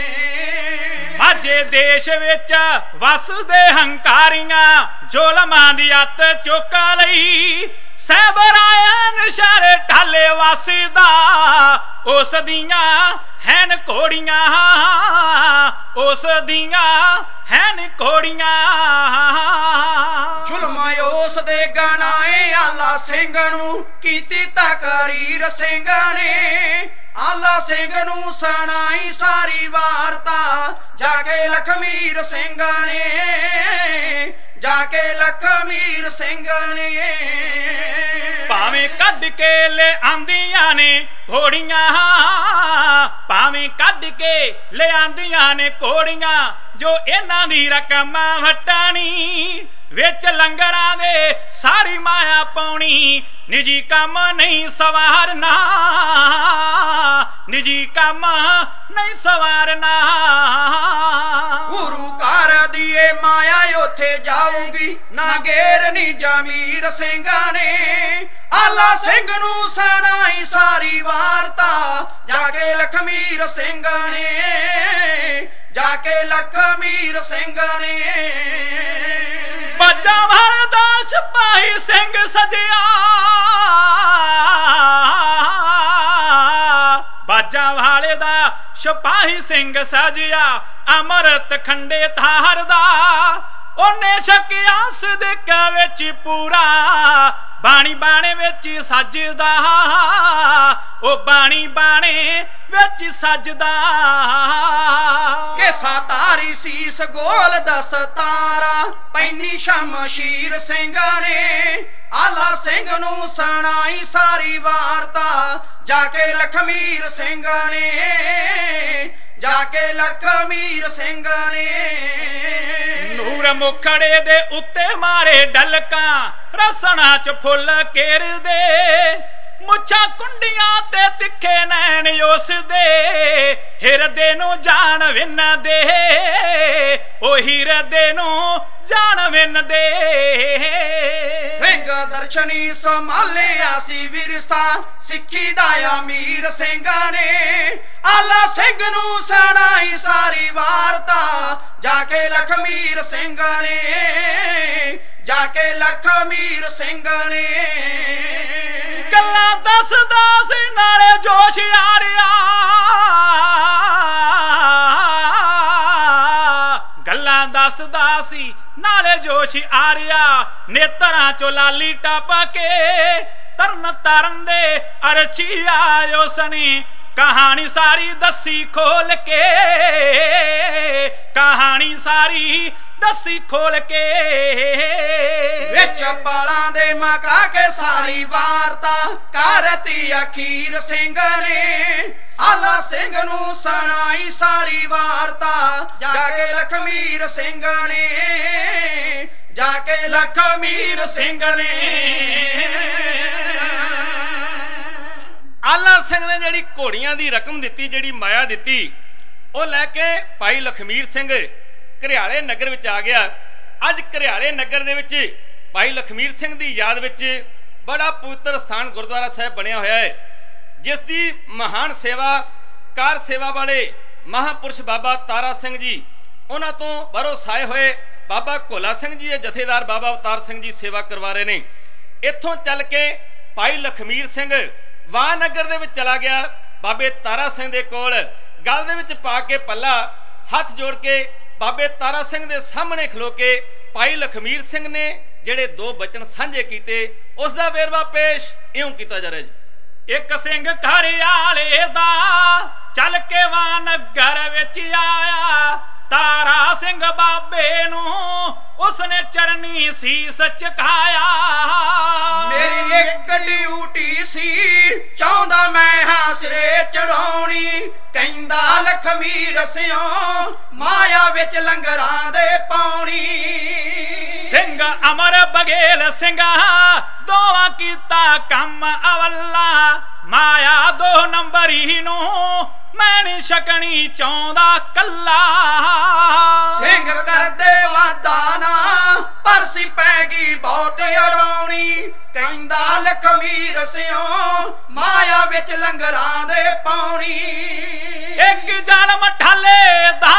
ਮਾਝੇ ਦੇਸ਼ ਵਿੱਚ ਵਸਦੇ ਹੰਕਾਰੀਆਂ ਜ਼ੁਲਮਾਂ ਦੀ ਅੱਤ ਚੁੱਕ ਲਈ ਸਹਿਬਰਾਇਨ ਸ਼ਹਿਰ ਢਾਲੇ ਵਸਦਾ ਉਸ ਦੀਆਂ ਹੈਨ ਘੋੜੀਆਂ ਉਸ ਦੀਆਂ ਹੈਨ ਘੋੜੀਆਂ। ਜ਼ੁਲਮਾਂ ਉਸ ਦੇ ਗਣਾਏ ਆਲਾ ਸਿੰਘ ਨੂੰ ਕੀਤੀ ਤਕਰੀਰ ਸਿੰਘਾਂ ਨੇ ਆਲਾ ਸਿੰਘ ਨੂੰ ਸੁਣਾਈ ਸਾਰੀ ਵਾਰਤਾ ਜਾ ਕੇ ਲਖਮੀਰ ਸਿੰਘਾਂ ਨੇ ਜਾ ਕੇ ਲਖਮੀਰ ਸਿੰਘਾਂ ਨੇ। ਭਾਵੇਂ ਕੱਢ ਕੇ ਲੈ ਆਂਦੀਆਂ ਨੇ ਘੋੜੀਆਂ ਭਾਵੇਂ ਕੱਢ ਕੇ ਲੈ ਆਂਦੀਆਂ ਨੇ ਘੋੜੀਆਂ ਜੋ ਇਹਨਾਂ ਦੀ ਰਕਮ ਵਟਾਣੀ ਵਿੱਚ ਲੰਗਰਾਂ ਦੇ ਸਾਰੀ ਮਾਇਆ ਪਾਉਣੀ ਨਿੱਜੀ ਕੰਮ ਨਹੀਂ ਸਵਾਰਨਾ ਨਿੱਜੀ ਕੰਮ ਨਹੀਂ ਸਵਾਰਨਾ। ਗੁਰੂ ਘਰ ਦੀ ਏ ਮਾਇਆ ਉੱਥੇ ਜਾਊਗੀ ਨਾ ਗੇਰ ਨੀ ਜਮੀਰ ਸਿੰਘਾਂ ਨੇ ਆਲਾ ਸਿੰਘ ਨੂੰ ਸੁਣਾਈ ਸਾਰੀ ਵਾਰਤਾ ਜਾ ਕੇ ਲਖਮੀਰ ਸਿੰਘਾਂ ਨੇ ਜਾ ਕੇ ਲਖਮੀਰ ਸਿੰਘਾਂ ਨੇ। ਬਾਜਾ ਵਾਲੇ ਦਾ ਸਿਪਾਹੀ ਸਿੰਘ ਸਜਿਆ ਬਾਜਾ ਵਾਲੇ ਦਾ ਸਿਪਾਹੀ ਸਿੰਘ ਸਜਿਆ ਅਮਰਤ ਖੰਡੇ ਧਾਰਦਾ ਉਹਨੇ ਛਕਿਆ ਸਦਕਾ ਵਿੱਚ ਪੂਰਾ ਬਾਣੀ ਬਾਣੇ ਵਿੱਚ ਸੱਜਦਾ ਉਹ ਬਾਣੀ ਬਾਣੇ ਵਿੱਚ ਸੱਜਦਾ। ਕੇਸਾ ਤਾਰੀ ਸੀਸ ਗੋਲ ਦਸਤਾਰਾ ਪੈਨੀ ਸ਼ਮਸ਼ੀਰ ਸਿੰਘਾਂ ਨੇ ਆਲਾ ਸਿੰਘ ਨੂੰ ਸੁਣਾਈ ਸਾਰੀ ਵਾਰਤਾ ਜਾ ਕੇ ਲਖਮੀਰ ਸਿੰਘਾਂ ਨੇ ਜਾ ਕੇ ਲਖਮੀਰ ਸਿੰਘਾਂ ਨੇ। ਨੂਰ ਮੁਖੜੇ ਦੇ ਉੱਤੇ ਮਾਰੇ ਡਲਕਾਂ ਰਸਣਾ ਚ ਫੁੱਲ ਘੇਰਦੇ ਮੁੱਛਾਂ ਕੁੰਡੀਆਂ ਤੇ ਤਿੱਖੇ ਨੈਣ ਉਸ ਦੇ ਹਿਰਦੇ ਨੂੰ ਜਾਣ ਵਿੰਨਦੇ ਉਹ ਹਿਰਦੇ ਨੂੰ ਜਾਣ ਵਿੰਨਦੇ ਸਿੰਘ ਦਰਸ਼ਨੀ ਸੰਭਾਲਿਆ ਸੀ ਵਿਰਸਾ ਸਿੱਖੀ ਦਾ ਅਮੀਰ ਸਿੰਘਾਂ ਨੇ ਆਲਾ ਸਿੰਘ ਨੂੰ ਸੁਣਾਈ ਸਾਰੀ ਵਾਰਤਾ ਜਾ ਕੇ ਲਖਮੀਰ ਸਿੰਘਾਂ ਨੇ ਜਾ ਕੇ ਲਖਮੀਰ ਸਿੰਘਾਂ ਨੇ ਗੱਲਾਂ ਦੱਸਦਾ ਸੀ ਨਾਲੇ ਜੋਸ਼ ਆ ਰਿਹਾ ਗੱਲਾਂ ਦੱਸਦਾ ਸੀ ਨਾਲੇ ਜੋਸ਼ ਆ ਰਿਹਾ ਨੇਤਰਾਂ ਚੋਂ ਲਾਲੀ ਟੱਪ ਕੇ ਤਰਨ ਤਰਨ ਦੇ ਅਰਚੀ ਆਇਓ ਸਨੀ ਕਹਾਣੀ ਸਾਰੀ ਦੱਸੀ ਖੋਲ ਕੇ ਕਹਾਣੀ ਸਾਰੀ ਦੱਸੀ ਖੋਲ ਕੇ ਵਿੱਚ ਬਾਲਾਂ ਦੇ ਮਕਾ ਕੇ ਸਾਰੀ ਵਾਰਤਾ ਕਰਤੀ ਅਖੀਰ ਸਿੰਘ ਨੇ ਆਲਾ ਸਿੰਘ ਨੂੰ ਸੁਣਾਈ ਸਾਰੀ ਵਾਰਤਾ ਜਾ ਕੇ ਲਖਮੀਰ ਸਿੰਘ ਨੇ ਜਾ ਕੇ ਲਖਮੀਰ ਸਿੰਘ ਨੇ ਆਲਾ ਸਿੰਘ ਨੇ ਜਿਹੜੀ ਘੋੜੀਆਂ ਦੀ ਰਕਮ ਦਿੱਤੀ ਜਿਹੜੀ ਮਾਇਆ ਦਿੱਤੀ ਉਹ ਲੈ ਕੇ ਭਾਈ ਲਖਮੀਰ ਸਿੰਘ ਘਰਿਆਲੇ ਨਗਰ ਵਿੱਚ ਆ ਗਿਆ। ਅੱਜ ਘਰਿਆਲੇ ਨਗਰ ਦੇ ਵਿੱਚ ਭਾਈ ਲਖਮੀਰ ਸਿੰਘ ਦੀ ਯਾਦ ਵਿੱਚ ਬੜਾ ਪਵਿੱਤਰ ਸਥਾਨ ਗੁਰਦੁਆਰਾ ਸਾਹਿਬ ਬਣਿਆ ਹੋਇਆ ਹੈ ਜਿਸ ਦੀ ਮਹਾਨ ਸੇਵਾ ਕਾਰ ਸੇਵਾ ਵਾਲੇ ਮਹਾਂਪੁਰਸ਼ ਬਾਬਾ ਤਾਰਾ ਸਿੰਘ ਜੀ ਉਹਨਾਂ ਤੋਂ ਭਰੋਸਾਏ ਹੋਏ ਬਾਬਾ ਘੋਲਾ ਸਿੰਘ ਜੀ ਜਥੇਦਾਰ ਬਾਬਾ ਅਵਤਾਰ ਸਿੰਘ ਜੀ ਸੇਵਾ ਕਰਵਾ ਰਹੇ ਨੇ। ਇੱਥੋਂ ਚੱਲ ਕੇ ਭਾਈ ਲਖਮੀਰ ਸਿੰਘ ਵਾਹਨਗਰ ਦੇ ਵਿੱਚ ਚਲਾ ਗਿਆ ਬਾਬੇ ਤਾਰਾ ਸਿੰਘ ਦੇ ਕੋਲ ਗਲ ਦੇ ਵਿੱਚ ਪਾ ਕੇ ਪੱਲਾ ਹੱਥ ਜੋੜ ਕੇ ਬਾਬੇ ਤਾਰਾ ਸਿੰਘ ਦੇ ਸਾਹਮਣੇ ਖਲੋ ਕੇ ਭਾਈ ਲਖਮੀਰ ਸਿੰਘ ਨੇ ਜਿਹੜੇ ਦੋ ਬਚਨ ਸਾਂਝੇ ਕੀਤੇ ਉਸ ਦਾ ਵੇਰਵਾ ਪੇਸ਼ ਇਉਂ ਕੀਤਾ ਜਾ ਰਿਹਾ ਜੀ। ਇੱਕ ਸਿੰਘ ਘਰਿਆਲੇ ਦਾ ਚੱਲ ਕੇ ਵਾਹਨਗਰ ਵਿੱਚ ਆਇਆ ਤਾਰਾ ਸਿੰਘ ਬਾਬੇ ਨੂੰ ਉਸਨੇ ਚਰਨੀ ਸੀਸ ਝੁਕਾਇਆ ਮੇਰੀ ਇੱਕ ਡਿਊਟੀ ਸੀ ਚਾਹੁੰਦਾ ਮੈਂ ਹਾਂ ਸਿਰੇ ਚੜਾਉਣੀ ਕਹਿੰਦਾ ਲਖਮੀਰ ਸਿਓ ਮਾਇਆ ਵਿੱਚ ਲੰਗਰਾਂ ਦੇ ਪਾਉਣੀ ਸਿੰਘ ਅਮਰ ਬਗੇਲ ਸਿੰਘਾ ਦੋਵਾਂ ਕੀਤਾ ਕੰਮ ਅਵੱਲਾ ਮਾਇਆ ਦੋ ਨੰਬਰੀ ਨੂੰ ਮੈਂ ਨੀ ਛਕਣੀ ਚਾਹੁੰਦਾ ਕੱਲਾ ਸਿੰਘ ਕਰਦੇ ਵਾਦਾ ਨਾ ਪਰਸੀ ਪੈ ਗਈ ਬਹੁਤ ਅੜਾਉਣੀ ਕਹਿੰਦਾ ਲਖਮੀਰ ਸਿਓ ਮਾਇਆ ਵਿੱਚ ਲੰਗਰਾਂ ਦੇ ਪਾਉਣੀ ਇੱਕ ਜ਼ਾਲਮ ਠਾਲੇ ਦਾ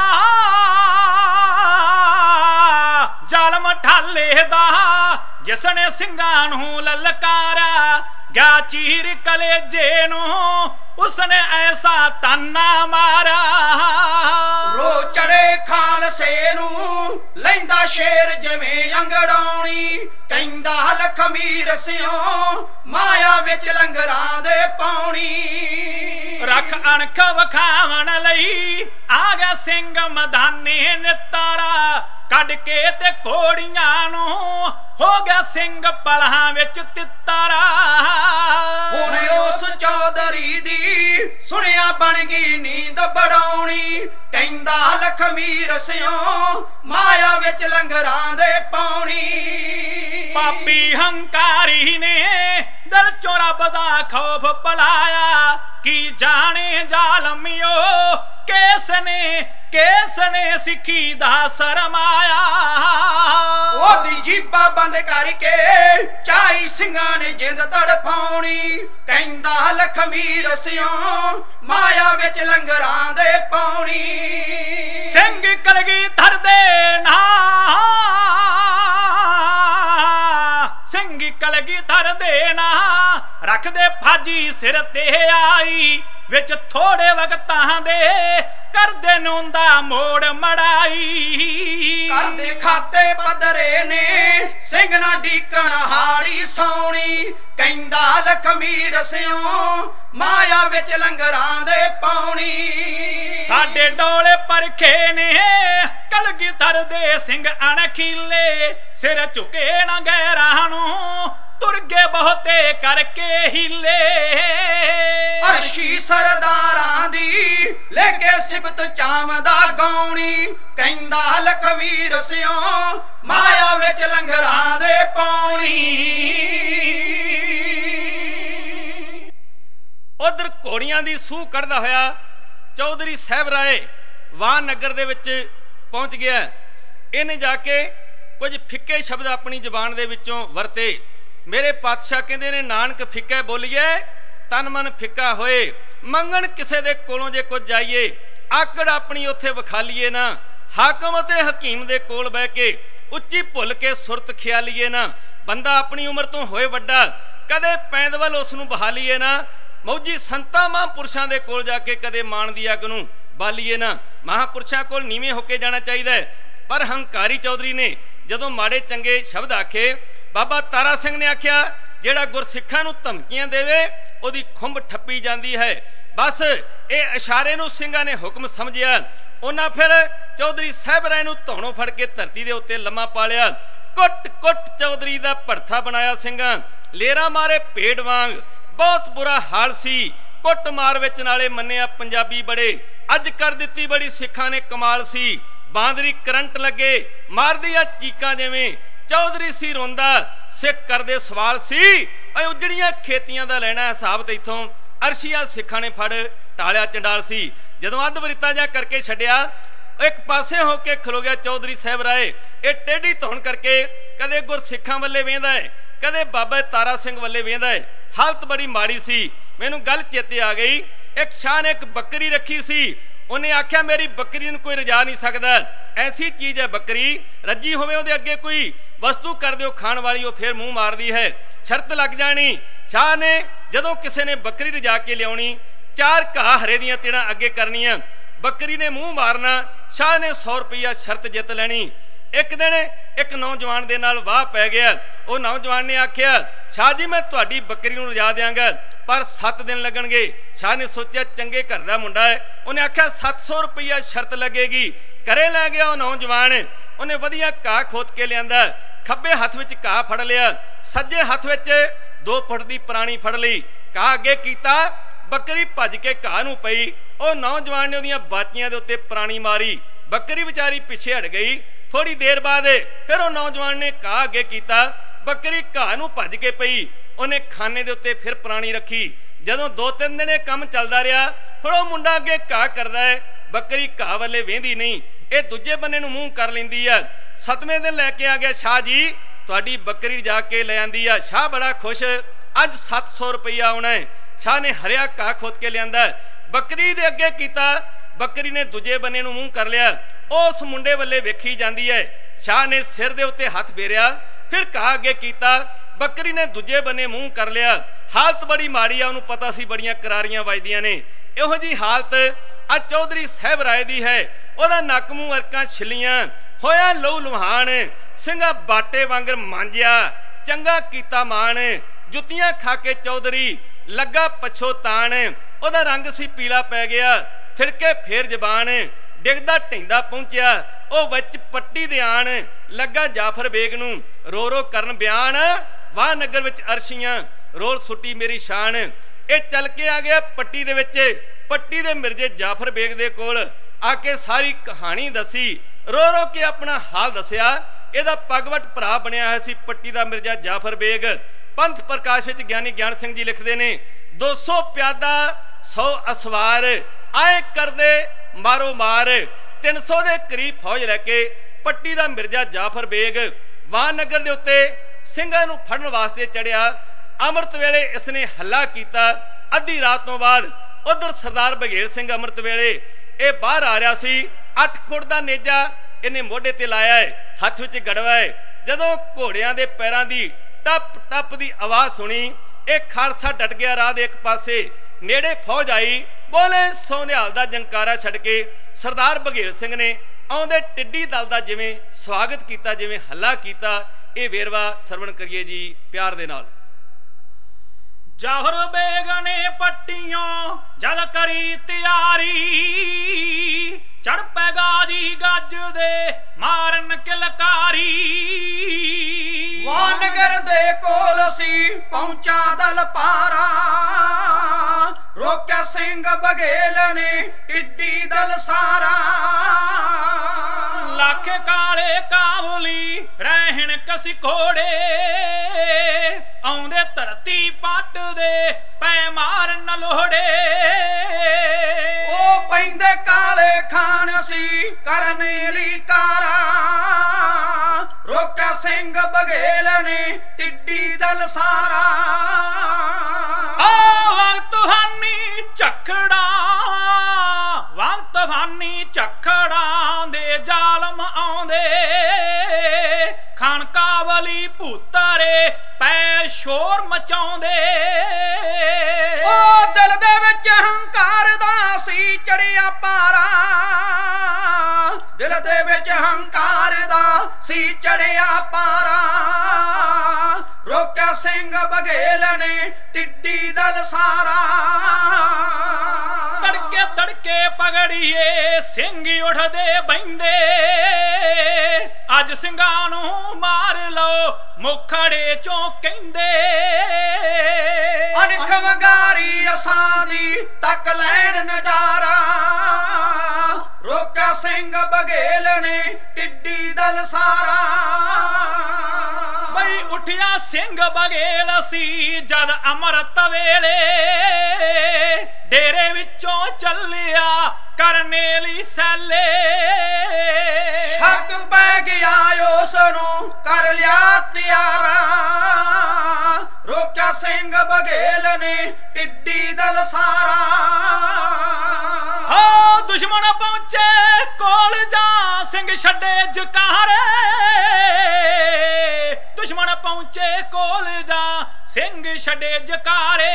ਜ਼ਾਲਮ ਠਾਲੇ ਦਾ ਜਿਸਨੇ ਸਿੰਘਾਂ ਨੂੰ ਲਲਕਾਰਿਆ ਗਿਆ ਚੀਰ ਕਲੇਜੇ ਨੂੰ ਉਸਨੇ ਐਸਾ ਤਾਨਾ ਮਾਰਾ ਰੋ ਚੜੇ ਖਾਲਸੇ ਨੂੰ ਲੈਂਦਾ ਸ਼ੇਰ ਜਿਵੇਂ ਅੰਗੜਾਉਣੀ ਕਹਿੰਦਾ ਲਖਮੀਰ ਸਿਓ ਮਾਇਆ ਵਿੱਚ ਲੰਗਰਾਂ ਦੇ ਪਾਉਣੀ ਰੱਖ ਅਣਖ ਵਖਾਵਣ ਲਈ ਆ ਗਿਆ ਸਿੰਘ ਮਦਾਨੇ ਨਿਤਾਰਾ ਕੱਢ ਕੇ ਤੇ ਘੋੜੀਆਂ ਨੂੰ ਹੋ ਗਿਆ ਸਿੰਘ ਪਲਾਂ ਵਿੱਚ ਤਿੱਤਰਾ ਹੁਣ ਉਸ ਚੌਧਰੀ ਦੀ ਸੁਣਿਆ ਬਣ ਗਈ ਨੀਂਦ ਬੜਾਉਣੀ ਕਹਿੰਦਾ ਲਖਮੀਰ ਸਿਓ ਮਾਇਆ ਵਿੱਚ ਲੰਗਰਾਂ ਦੇ ਪਾਉਣੀ ਪਾਪੀ ਹੰਕਾਰੀ ਨੇ ਦਿਲ ਚੋਂ ਰੱਬ ਦਾ ਖੌਫ ਪਲਾਇਆ ਕੀ ਜਾਣੇ ਜ਼ਾਲਮਿਓ ਕਿਸ ਨੇ ਕਿਸ ਨੇ ਸਿੱਖੀ ਦਾ ਸਰਮਾਇਆ ਉਹਦੀ ਜੀਭਾ ਬੰਦ ਕਰਕੇ ਚਾਈ ਸਿੰਘਾਂ ਨੇ ਜਿੰਦ ਤੜਫਾਉਣੀ ਕਹਿੰਦਾ ਲਖਮੀਰ ਸਿਓ ਮਾਇਆ ਵਿੱਚ ਲੰਗਰਾਂ ਦੇ ਪਾਉਣੀ ਸਿੰਘ ਕਲਗੀਧਰ ਦੇ ਨਾ ਸਿੰਘ ਕਲਗੀਧਰ ਦੇ ਨਾ ਰੱਖਦੇ ਫਾਜੀ ਸਿਰ ਤੇ ਆਈ ਵਿੱਚ ਥੋੜੇ ਵਕਤਾਂ ਦੇ ਕਰਦੇ ਨੂੰ ਦਾ ਮੋੜ ਮੜਾਈ ਕਰਦੇ ਖਾਤੇ ਪਦਰੇ ਨੇ ਸਿੰਘ ਨਾ ਡੀਕਣ ਹਾੜੀ ਸੌਣੀ ਕਹਿੰਦਾ ਲਖਮੀਰ ਸਿਓ ਮਾਇਆ ਵਿੱਚ ਲੰਗਰਾਂ ਦੇ ਪਾਉਣੀ ਸਾਡੇ ਡੋਲੇ ਪਰਖੇ ਨੇ ਕਲਗੀਧਰ ਦੇ ਸਿੰਘ ਅਣਖੀਲੇ ਸਿਰ ਝੁਕੇ ਨਾ ਗੈਰਾਂ ਨੂੰ ਤੁਰ ਗਏ ਬਹੁਤੇ ਕਰਕੇ ਹੀਲੇ ਅਰਸ਼ੀ ਸਰਦਾਰਾਂ ਦੀ ਲੈ ਕੇ ਸਿਬਤ ਚਾਵਦਾ ਗਾਉਣੀ ਕਹਿੰਦਾ ਲਖਮੀਰ ਸਿਓ ਮਾਇਆ ਵਿੱਚ ਲੰਗਰਾਂ ਦੇ ਪਾਉਣੀ ਉਧਰ ਘੋੜੀਆਂ ਦੀ ਸੂਹ ਕੱਢਦਾ ਹੋਇਆ ਚੌਧਰੀ ਸਾਹਿਬ ਰਾਏ ਵਾਨ ਨਗਰ ਦੇ ਵਿੱਚ ਪਹੁੰਚ ਗਿਆ। ਇਹਨੇ ਜਾ ਕੇ ਕੁਝ ਫਿੱਕੇ ਸ਼ਬਦ ਆਪਣੀ ਜ਼ੁਬਾਨ ਦੇ ਵਿੱਚੋਂ ਵਰਤੇ। ਮੇਰੇ ਪਾਤਸ਼ਾਹ ਕਹਿੰਦੇ ਨੇ, ਨਾਨਕ ਫਿੱਕੇ ਬੋਲੀਏ ਤਨ ਮਨ ਫਿੱਕਾ ਹੋਏ, ਮੰਗਣ ਕਿਸੇ ਦੇ ਕੋਲੋਂ ਜੇ ਕੁਝ ਜਾਈਏ, ਆਕੜ ਆਪਣੀ ਉੱਥੇ ਵਿਖਾਲੀਏ ਨਾ, ਹਾਕਮ ਅਤੇ ਹਕੀਮ ਦੇ ਕੋਲ ਬਹਿ ਕੇ ਉੱਚੀ ਭੁੱਲ ਕੇ ਸੁਰਤ ਖਿਆਲੀਏ ਨਾ, ਬੰਦਾ ਆਪਣੀ ਉਮਰ ਤੋਂ ਹੋਏ ਵੱਡਾ ਕਦੇ ਪੈਂਦ ਵੱਲ ਉਸ ਨੂੰ ਬਹਾਲੀਏ ਨਾ, ਮੌਜੀ ਸੰਤਾਂ ਮਹਾਂਪੁਰਸ਼ਾਂ ਦੇ ਕੋਲ ਜਾ ਕੇ ਕਦੇ ਮਾਣ ਦੀ ਅੱਗ ਨੂੰ ਬਾਲੀਏ ਨਾ। ਮਹਾਂਪੁਰਸ਼ਾਂ ਕੋਲ ਨੀਵੇਂ ਹੋ ਕੇ ਜਾਣਾ ਚਾਹੀਦਾ ਹੈ। ਪਰ ਹੰਕਾਰੀ ਚੌਧਰੀ ਨੇ ਜਦੋਂ ਮਾੜੇ ਚੰਗੇ ਸ਼ਬਦ ਆਖੇ, ਬਾਬਾ ਤਾਰਾ ਸਿੰਘ ਨੇ ਆਖਿਆ, ਜਿਹੜਾ ਗੁਰਸਿੱਖਾਂ ਨੂੰ ਧਮਕੀਆਂ ਦੇਵੇ ਉਹਦੀ ਖੁੰਬ ਠੱਪੀ ਜਾਂਦੀ ਹੈ। ਬਸ ਇਹ ਇਸ਼ਾਰੇ ਨੂੰ ਸਿੰਘਾਂ ਨੇ ਹੁਕਮ ਸਮਝਿਆ। ਉਹਨਾਂ ਫਿਰ ਚੌਧਰੀ ਸਾਹਿਬ ਰਾਏ ਨੂੰ ਧੌਣੋਂ ਫੜ ਕੇ ਧਰਤੀ ਦੇ ਉੱਤੇ ਲੰਮਾ ਪਾ ਲਿਆ। ਕੁੱਟ ਕੁੱਟ ਚੌਧਰੀ ਦਾ ਭੜਥਾ ਬਣਾਇਆ ਸਿੰਘਾਂ, ਲੇਰਾ ਮਾਰੇ ਭੇਡ ਵਾਂਗ, ਬਹੁਤ ਬੁਰਾ ਹਾਲ ਸੀ। ਕੁੱਟ ਮਾਰ ਵਿੱਚ ਨਾਲੇ ਮੰਨਿਆ ਪੰਜਾਬੀ ਬੜੇ, ਅੱਜ ਕਰ ਦਿੱਤੀ ਬੜੀ ਸਿੱਖਾਂ ਨੇ ਕਮਾਲ ਸੀ। ਬਾਂਦਰੀ ਕਰੰਟ ਲੱਗੇ ਮਾਰਦੀ ਆ ਚੀਕਾਂ ਜਿਵੇਂ, ਚੌਧਰੀ ਸੀ ਰੋਂਦਾ ਸਿੱਖ ਕਰਦੇ ਸਵਾਲ ਸੀ। ਓਏ ਉਜੜੀਆਂ ਖੇਤੀਆਂ ਦਾ ਲੈਣਾ ਹਿਸਾਬ ਤੇ ਇਥੋਂ ਅਰਸ਼ੀਆ ਸਿੱਖਾਂ ਨੇ ਫੜ ਟਾਲਿਆ ਚੰਡਾਲ ਸੀ। ਜਦੋਂ ਅੱਧ ਵਰਿਤਾ ਜਾ ਕਰਕੇ ਛੱਡਿਆ, ਇੱਕ ਪਾਸੇ ਹੋ ਕੇ ਖਲੋ ਗਿਆ ਚੌਧਰੀ ਸਾਹਿਬ ਰਾਏ। ਇਹ ਟੇਢੀ ਧੌਣ ਕਰਕੇ ਕਦੇ ਗੁਰਸਿੱਖਾਂ ਵੱਲੇ ਵੇਂਦਾ ਹੈ, ਕਦੇ ਬਾਬਾ ਤਾਰਾ ਸਿੰਘ ਵੱਲੇ ਵੇਂਦਾ ਹੈ। ਹਾਲਤ ਬੜੀ ਮਾੜੀ ਸੀ। ਮੈਨੂੰ ਗੱਲ ਚੇਤੇ ਆ ਗਈ, ਇੱਕ ਸ਼ਾਹ ਨੇ ਇੱਕ ਬੱਕਰੀ ਰੱਖੀ ਸੀ। ਉਹਨੇ ਆਖਿਆ, ਮੇਰੀ ਬੱਕਰੀ ਨੂੰ ਕੋਈ ਰਜਾ ਨਹੀਂ ਸਕਦਾ, ਐਸੀ ਚੀਜ਼ ਹੈ ਬੱਕਰੀ, ਰੱਜੀ ਹੋਵੇ ਉਹਦੇ ਅੱਗੇ ਕੋਈ ਵਸਤੂ ਕਰ ਦਿਓ ਖਾਣ ਵਾਲੀ, ਉਹ ਫਿਰ ਮੂੰਹ ਮਾਰਦੀ ਹੈ, ਸ਼ਰਤ ਲੱਗ ਜਾਣੀ। ਸ਼ਾਹ ਨੇ ਜਦੋਂ ਕਿਸੇ ਨੇ ਬੱਕਰੀ ਰਜਾ ਕੇ ਲਿਆਉਣੀ, ਚਾਰ ਘਾਹ ਹਰੇ ਦੀਆਂ ਤਿੜਾਂ ਅੱਗੇ ਕਰਨੀਆਂ, ਬੱਕਰੀ ਨੇ ਮੂੰਹ ਮਾਰਨਾ, ਸ਼ਾਹ ਨੇ ਸੌ ਰੁਪਈਆ ਸ਼ਰਤ ਜਿੱਤ ਲੈਣੀ। ਇੱਕ ਦਿਨ ਇੱਕ ਨੌਜਵਾਨ ਦੇ ਨਾਲ ਵਾਹ ਪੈ ਗਿਆ। ਉਹ ਨੌਜਵਾਨ ਨੇ ਆਖਿਆ, ਸ਼ਾਹ ਜੀ ਮੈਂ ਤੁਹਾਡੀ ਬੱਕਰੀ ਨੂੰ ਰਜਾ ਦਿਆਂਗਾ, ਪਰ ਸੱਤ ਦਿਨ ਲੱਗਣਗੇ। ਸ਼ਾਹ ਨੇ ਸੋਚਿਆ ਚੰਗੇ ਘਰ ਦਾ ਮੁੰਡਾ ਹੈ, ਉਹਨੇ ਆਖਿਆ ਸੱਤ ਸੌ ਰੁਪਈਆ ਸ਼ਰਤ ਲੱਗੇਗੀ। ਘਰੇ ਲੈ ਗਿਆ ਉਹ ਨੌਜਵਾਨ, ਉਹਨੇ ਵਧੀਆ ਘਾਹ ਖੋਦ ਕੇ ਲਿਆਂਦਾ, ਖੱਬੇ ਹੱਥ ਵਿੱਚ ਘਾਹ ਫੜ ਲਿਆ, ਸੱਜੇ ਹੱਥ ਵਿੱਚ ਦੋ ਫੁੱਟ ਦੀ ਪੁਰਾਣੀ ਫੜ ਲਈ, ਘਾਹ ਅੱਗੇ ਕੀਤਾ, ਬੱਕਰੀ ਭੱਜ ਕੇ ਘਾਹ ਨੂੰ ਪਈ। ਉਹ ਨੌਜਵਾਨ ਨੇ ਉਹਦੀਆਂ ਬਾਚੀਆਂ ਦੇ ਉੱਤੇ ਪੁਰਾਣੀ ਮਾਰੀ, ਬੱਕਰੀ ਵਿਚਾਰੀ ਪਿੱਛੇ ਹਟ ਗਈ। ਥੋੜੀ ਦੇਰ ਬਾਅਦ ਫਿਰ ਉਹ ਨੌਜਵਾਨ ਨੇ ਘਾਹ ਅੱਗੇ ਕੀਤਾ, ਬੱਕਰੀ ਘਾਹ ਨੂੰ ਭੱਜ ਕੇ ਪਈ। ਉਹਨੇ ਖਾਨੇ ਦੇ ਉੱਤੇ ਫਿਰ ਪੁਰਾਣੀ ਰੱਖੀ। ਜਦੋਂ ਦੋ ਤਿੰਨ ਦਿਨ ਇਹ ਕੰਮ ਚੱਲਦਾ ਰਿਹਾ, ਹੁਣ ਉਹ ਮੁੰਡਾ ਅੱਗੇ ਘਾਹ ਕਰਦਾ ਹੈ, ਬੱਕਰੀ ਘਾਹ ਵੱਲੇ ਵੇਂਦੀ ਨਹੀਂ, ਇਹ ਦੂਜੇ ਬੰਨੇ ਨੂੰ ਮੂੰਹ ਕਰ ਲੈਂਦੀ ਆ। ਸੱਤਵੇਂ ਦਿਨ ਲੈ ਕੇ ਆ ਗਿਆ, ਸ਼ਾਹ ਜੀ ਤੁਹਾਡੀ ਬੱਕਰੀ ਜਾ ਕੇ ਲੈ ਆਂਦੀ ਆ। ਸ਼ਾਹ ਬੜਾ ਖੁਸ਼, ਅੱਜ ਸੱਤ ਸੌ ਰੁਪਈਆ ਆਉਣਾ ਹੈ। ਸ਼ਾਹ ਨੇ ਹਰਿਆ ਘਾਹ ਖੋਦ ਕੇ ਲਿਆਂਦਾ, ਬੱਕਰੀ ਦੇ ਅੱਗੇ ਕੀਤਾ, ਬੱਕਰੀ ਨੇ ਦੂਜੇ ਬੰਨੇ ਨੂੰ ਮੂੰਹ ਕਰ ਲਿਆ, ਉਸ ਮੁੰਡੇ ਵੱਲੇ ਵੇਖੀ ਜਾਂਦੀ ਹੈ। ਸ਼ਾਹ ਨੇ ਸਿਰ ਦੇ ਉੱਤੇ ਹੱਥ ਫੇਰਿਆ, ਫਿਰ ਘਾਹ ਅੱਗੇ ਕੀਤਾ, ਬੱਕਰੀ ਨੇ ਦੂਜੇ ਬੰਨੇ ਮੂੰਹ ਕਰ ਲਿਆ। ਹਾਲਤ ਬੜੀ ਮਾੜੀ ਆ, ਉਹਨੂੰ ਪਤਾ ਸੀ ਬੜੀਆਂ ਕਰਾਰੀਆਂ ਵੱਜਦੀਆਂ ਨੇ। ਇਹੋ ਜੀ ਹਾਲਤ ਅੱਜ ਚੌਧਰੀ ਸਾਹਿਬ ਰਾਏ ਦੀ ਹੈ। ਉਹਦਾ ਨੱਕ ਮੂੰਹ ਅਰਕਾਂ ਛਿੱਲੀਆਂ, ਹੋਇਆ ਲਹੂ ਲੁਹਾਨ, ਸਿੰਘਾ ਬਾਟੇ ਵਾਂਗਰ ਮਾਂਜਿਆ, ਚੰਗਾ ਕੀਤਾ ਮਾਣ, ਜੁੱਤੀਆਂ ਖਾ ਕੇ ਚੌਧਰੀ ਲੱਗਾ ਪਛੋਤਾਣ। ਉਹਦਾ ਰੰਗ ਸੀ ਪੀਲਾ ਪੈ ਗਿਆ, ਫਿਰਕੇ ਫੇਰ ਜ਼ਬਾਨ, ਡਿੱਗਦਾ ਢੈਂਦਾ ਪਹੁੰਚਿਆ ਉਹ ਵਿੱਚ ਪੱਟੀ ਦੇ ਆਣ, ਲੱਗਾ ਜਾਫਰ ਬੇਗ ਨੂੰ ਰੋ ਰੋ ਕਰਨ ਬਿਆਨ। ਵਾਹ ਨਗਰ ਵਿੱਚ ਅਰਸ਼ੀਆਂ ਰੋਲ ਸੁੱਟੀ ਮੇਰੀ ਸ਼ਾਨ। ਇਹ ਚੱਲ ਕੇ ਆ ਗਿਆ ਪੱਟੀ ਦੇ ਵਿੱਚ, ਪੱਟੀ ਦੇ ਮਿਰਜੇ ਜਾਫਰ ਬੇਗ ਦੇ ਕੋਲ ਆ ਕੇ ਸਾਰੀ ਕਹਾਣੀ ਦੱਸੀ, ਰੋ ਰੋ ਕੇ ਆਪਣਾ ਹਾਲ ਦੱਸਿਆ। ਇਹਦਾ ਪਗਵਟ ਭਰਾ ਬਣਿਆ ਹੋਇਆ ਸੀ ਪੱਟੀ ਦਾ ਮਿਰਜਾ ਜਾਫਰ ਬੇਗ। ਪੰਥ ਪ੍ਰਕਾਸ਼ ਵਿੱਚ ਗਿਆਨੀ ਗਿਆਨ ਸਿੰਘ ਜੀ ਲਿਖਦੇ ਨੇ, ਦੋ ਸੌ ਪਿਆਦਾ ਸੌ ਅਸਵਾਰ ਆਏ ਕਰਦੇ ਮਾਰੋ ਮਾਰ। ਤਿੰਨ ਸੌ ਦੇ ਕਰੀਬ ਫੌਜ ਲੈ ਕੇ ਪੱਟੀ ਦਾ ਮਿਰਜਾ ਜਾਫਰ ਬੇਗ ਵਾਨ ਨਗਰ ਦੇ ਉੱਤੇ ਸਿੰਘਾਂ ਨੂੰ ਫੜਨ ਵਾਸਤੇ ਚੜਿਆ। ਅੰਮ੍ਰਿਤ ਵੇਲੇ ਇਸਨੇ ਹੱਲਾ ਕੀਤਾ। ਅੱਧੀ ਰਾਤ ਤੋਂ ਬਾਅਦ ਉਧਰ ਸਰਦਾਰ ਬਘੇਲ ਸਿੰਘ ਅੰਮ੍ਰਿਤ ਵੇਲੇ ਇਹ ਬਾਹਰ ਆ ਰਿਹਾ ਸੀ। ਅੱਠ ਫੁੱਟ ਦਾ ਨੇਜਾ ਇਹਨੇ ਮੋਢੇ ਤੇ ਲਾਇਆ ਹੈ, ਹੱਥ ਵਿੱਚ ਗੜਵਾ ਹੈ। ਜਦੋਂ ਘੋੜਿਆਂ ਦੇ ਪੈਰਾਂ ਦੀ ਟੱਪ ਟੱਪ ਦੀ ਆਵਾਜ਼ ਸੁਣੀ, ਇਹ ਖਾਲਸਾ ਡਟ ਗਿਆ ਰਾਹ ਦੇ ਇੱਕ ਪਾਸੇ। ਨੇੜੇ ਫੌਜ ਆਈ, ਬੋਲੇ ਸੋਨਿਹਾਲ ਦਾ ਜੰਕਾਰਾ ਛੱਡ ਕੇ ਸਰਦਾਰ ਬਘੇਲ ਸਿੰਘ ਨੇ ਆਉਂਦੇ ਟਿੱਡੀ ਦਲ ਦਾ ਜਿਵੇਂ ਸਵਾਗਤ ਕੀਤਾ, ਜਿਵੇਂ ਹੱਲਾ ਕੀਤਾ। ਇਹ ਵੇਰਵਾ ਸਰਵਣ ਕਰੀਏ ਜੀ ਪਿਆਰ ਦੇ ਨਾਲ। ਜਾਫਰ ਬੇਗ ਨੇ ਪੱਟੀਆਂ ਜਦ ਕਰੀ ਤਿਆਰੀ, ਚੜ ਪੈ ਗਾਜੀ ਗੱਜ ਦੇ ਮਾਰਨ ਕਿਲਕਾਰੀ। ਵਾਨਗਰ ਦੇ ਕੋਲ ਸੀ ਪਹੁੰਚਾ ਦਲ ਪਾਰਾ, ਰੋਕਿਆ ਸਿੰਘ ਬਘੇਲ ਨੇ ਟਿੱਡੀ ਦਲ ਸਾਰਾ। ਲੱਖ ਕਾਲੇ ਕਾਬਲੀ ਰਹਿਣ ਕਸੀ ਘੋੜੇ, ਆਉਂਦੇ ਧਰਤੀ ਪੱਟ ਦੇ ਪੈ ਮਾਰ ਮਾਰਨ ਲੋੜੇ ਉਹ ਪੈਂਦੇ ਕਾਲੇ ਖਾਨ ਸੀ ਕਰਨੇ ਲਈ ਕਾਰਾ ਰੋਕਿਆ ਸਿੰਘ ਬਘੇਲ ਨੇ ਟਿੱਡੀ ਦਲ ਸਾਰਾ ਆ ਵਕਤ ਹਾਨੀ ਝਖੜਾ ਵਕਤ ਹਾਨੀ ਝਖੜਾ ਦੇ ਜ਼ਾਲਮ ਆਉਂਦੇ ਖਾਨ ਕਾਬਲੀ ਭੂਤਾਰੇ ਪੈ ਸ਼ੋਰ ਮਚਾਉਂਦੇ ਉਹ ਦਿਲ ਦੇ ਵਿੱਚ ਹੰਕਾਰ ਦਾ ਸੀ ਚੜਿਆ ਪਾਰਾ ਦਿਲ ਦੇ ਵਿੱਚ ਹੰਕਾਰ ਦਾ ਸੀ ਚੜਿਆ ਪਾਰਾ ਰੋਕਿਆ ਸਿੰਘ ਬਘੇਲ ਨੇ ਟਿੱਡੀ ਦਲ ਸਾਰਾ ਤੜਕੇ ਤੜਕੇ ਪਗੜੀਏ ਸਿੰਘ ਉੱਠਦੇ ਬੈਂਦੇ ਅੱਜ ਸਿੰਘਾਂ ਨੂੰ ਮਾਰ ਲਓ ਮੁਖੜੇ ਚੋਂ ਕਹਿੰਦੇ ਅਣਖ ਵਗਾਰੀ ਅਸਾਂ ਦੀ ਤੱਕ ਲੈਣ ਨਜ਼ਾਰਾ ਰੋਕਿਆ ਸਿੰਘ ਬਘੇਲ ਨੇ ਟਿੱਡੀ ਦਲ ਸਾਰਾ ਬਈ ਉੱਠਿਆ ਸਿੰਘ ਬਘੇਲ ਸੀ ਜਦ ਅੰਮ੍ਰਿਤ ਵੇਲੇ ਡੇਰੇ ਵਿੱਚੋਂ ਚੱਲਿਆ ਕਰਨੇ ਲਈ ਸੈਲੇ ਸ਼ੱਕ ਪੈ ਗਿਆ ਉਸ ਨੂੰ ਕਰ ਲਿਆ ਤਿਆਰਾ ਰੋਕਿਆ ਸਿੰਘ ਬਘੇਲ ਨੇ ਟਿੱਡੀ ਦਲ ਸਾਰਾ ਹੋ ਦੁਸ਼ਮਣ ਪਹੁੰਚੇ ਕੋਲ ਜਾ ਸਿੰਘ ਛੱਡੇ ਜਕਾਰੇ ਦੁਸ਼ਮਣ ਪਹੁੰਚੇ ਕੋਲ ਜਾ ਸਿੰਘ ਛੱਡੇ ਜਕਾਰੇ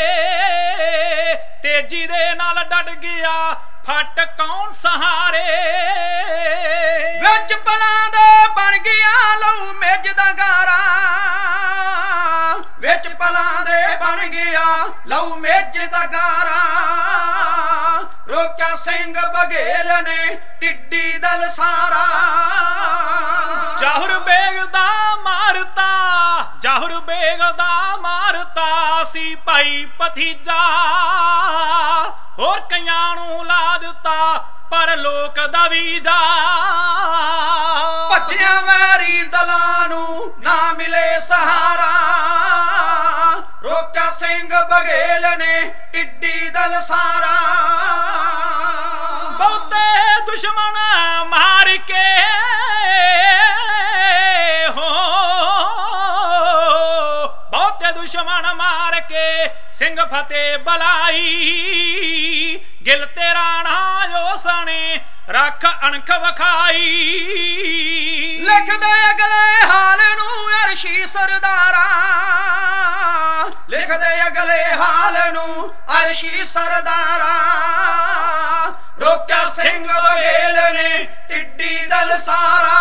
ਤੇਜੀ ਦੇ ਨਾਲ ਡਟ ਗਿਆ ਫਟ ਕੌਣ ਸਹਾਰੇ ਵਿੱਚ ਪਲਾਂ ਦੇ ਬਣ ਗਿਆ ਲਹੂ ਮਿੱਝ ਦਾ ਗਾਰਾ ਵਿੱਚ ਪਲਾਂ ਦੇ ਬਣ ਗਿਆ ਲਹੂ ਮਿੱਝ ਦਾ ਗਾਰਾ ਰੋਕਿਆ ਸਿੰਘ ਬਘੇਲ ਨੇ ਟਿੱਡੀ ਦਲ ਸਾਰਾ ਜਾਹਰ ਬੇਗ ਦਾ ਮਾਰਤਾ ਜਾਹਰ ਬੇਗ ਦਾ ਮਾਰਤਾ ਸੀ ਭਾਈ ਭਤੀਜਾ ਹੋਰ ਕਈਆਂ ਨੂੰ ਲਾ ਦਿੱਤਾ ਪਰ ਲੋਕ ਦਾ ਵੀਜਾ ਭੱਜਿਆ ਵੈਰੀ ਦਲਾਂ ਨੂੰ ਨਾ ਮਿਲੇ ਸਹਾਰਾ ਰੋਕਿਆ ਸਿੰਘ ਬਘੇਲ ਨੇ ਟਿੱਡੀ ਦਲ ਸਾਰਾ ਬਹੁਤੇ ਦੁਸ਼ਮਣ ਮਾਰ ਕੇ ਹੋ ਬਹੁਤੇ ਦੁਸ਼ਮਣ ਮਾਰ ਕੇ ਸਿੰਘ ਫਤਿਹ ਬਲਾਈ ਗਿਲ ਤੇਰਾ ਨਾ ਉਸਨੇ ਰੱਖ ਅਣਖ ਵਖਾਈ ਲਿਖਦੇ ਅਗਲੇ ਹਾਲ ਨੂੰ ਅਰਸ਼ੀ ਸਰਦਾਰਾ ਲਿਖਦੇ ਅਗਲੇ ਹਾਲ ਨੂੰ ਅਰਸ਼ੀ ਸਰਦਾਰਾ ਰੋਕਿਆ ਸਿੰਘ ਬਘੇਲ ਨੇ ਟਿੱਡੀ ਦਲ ਸਾਰਾ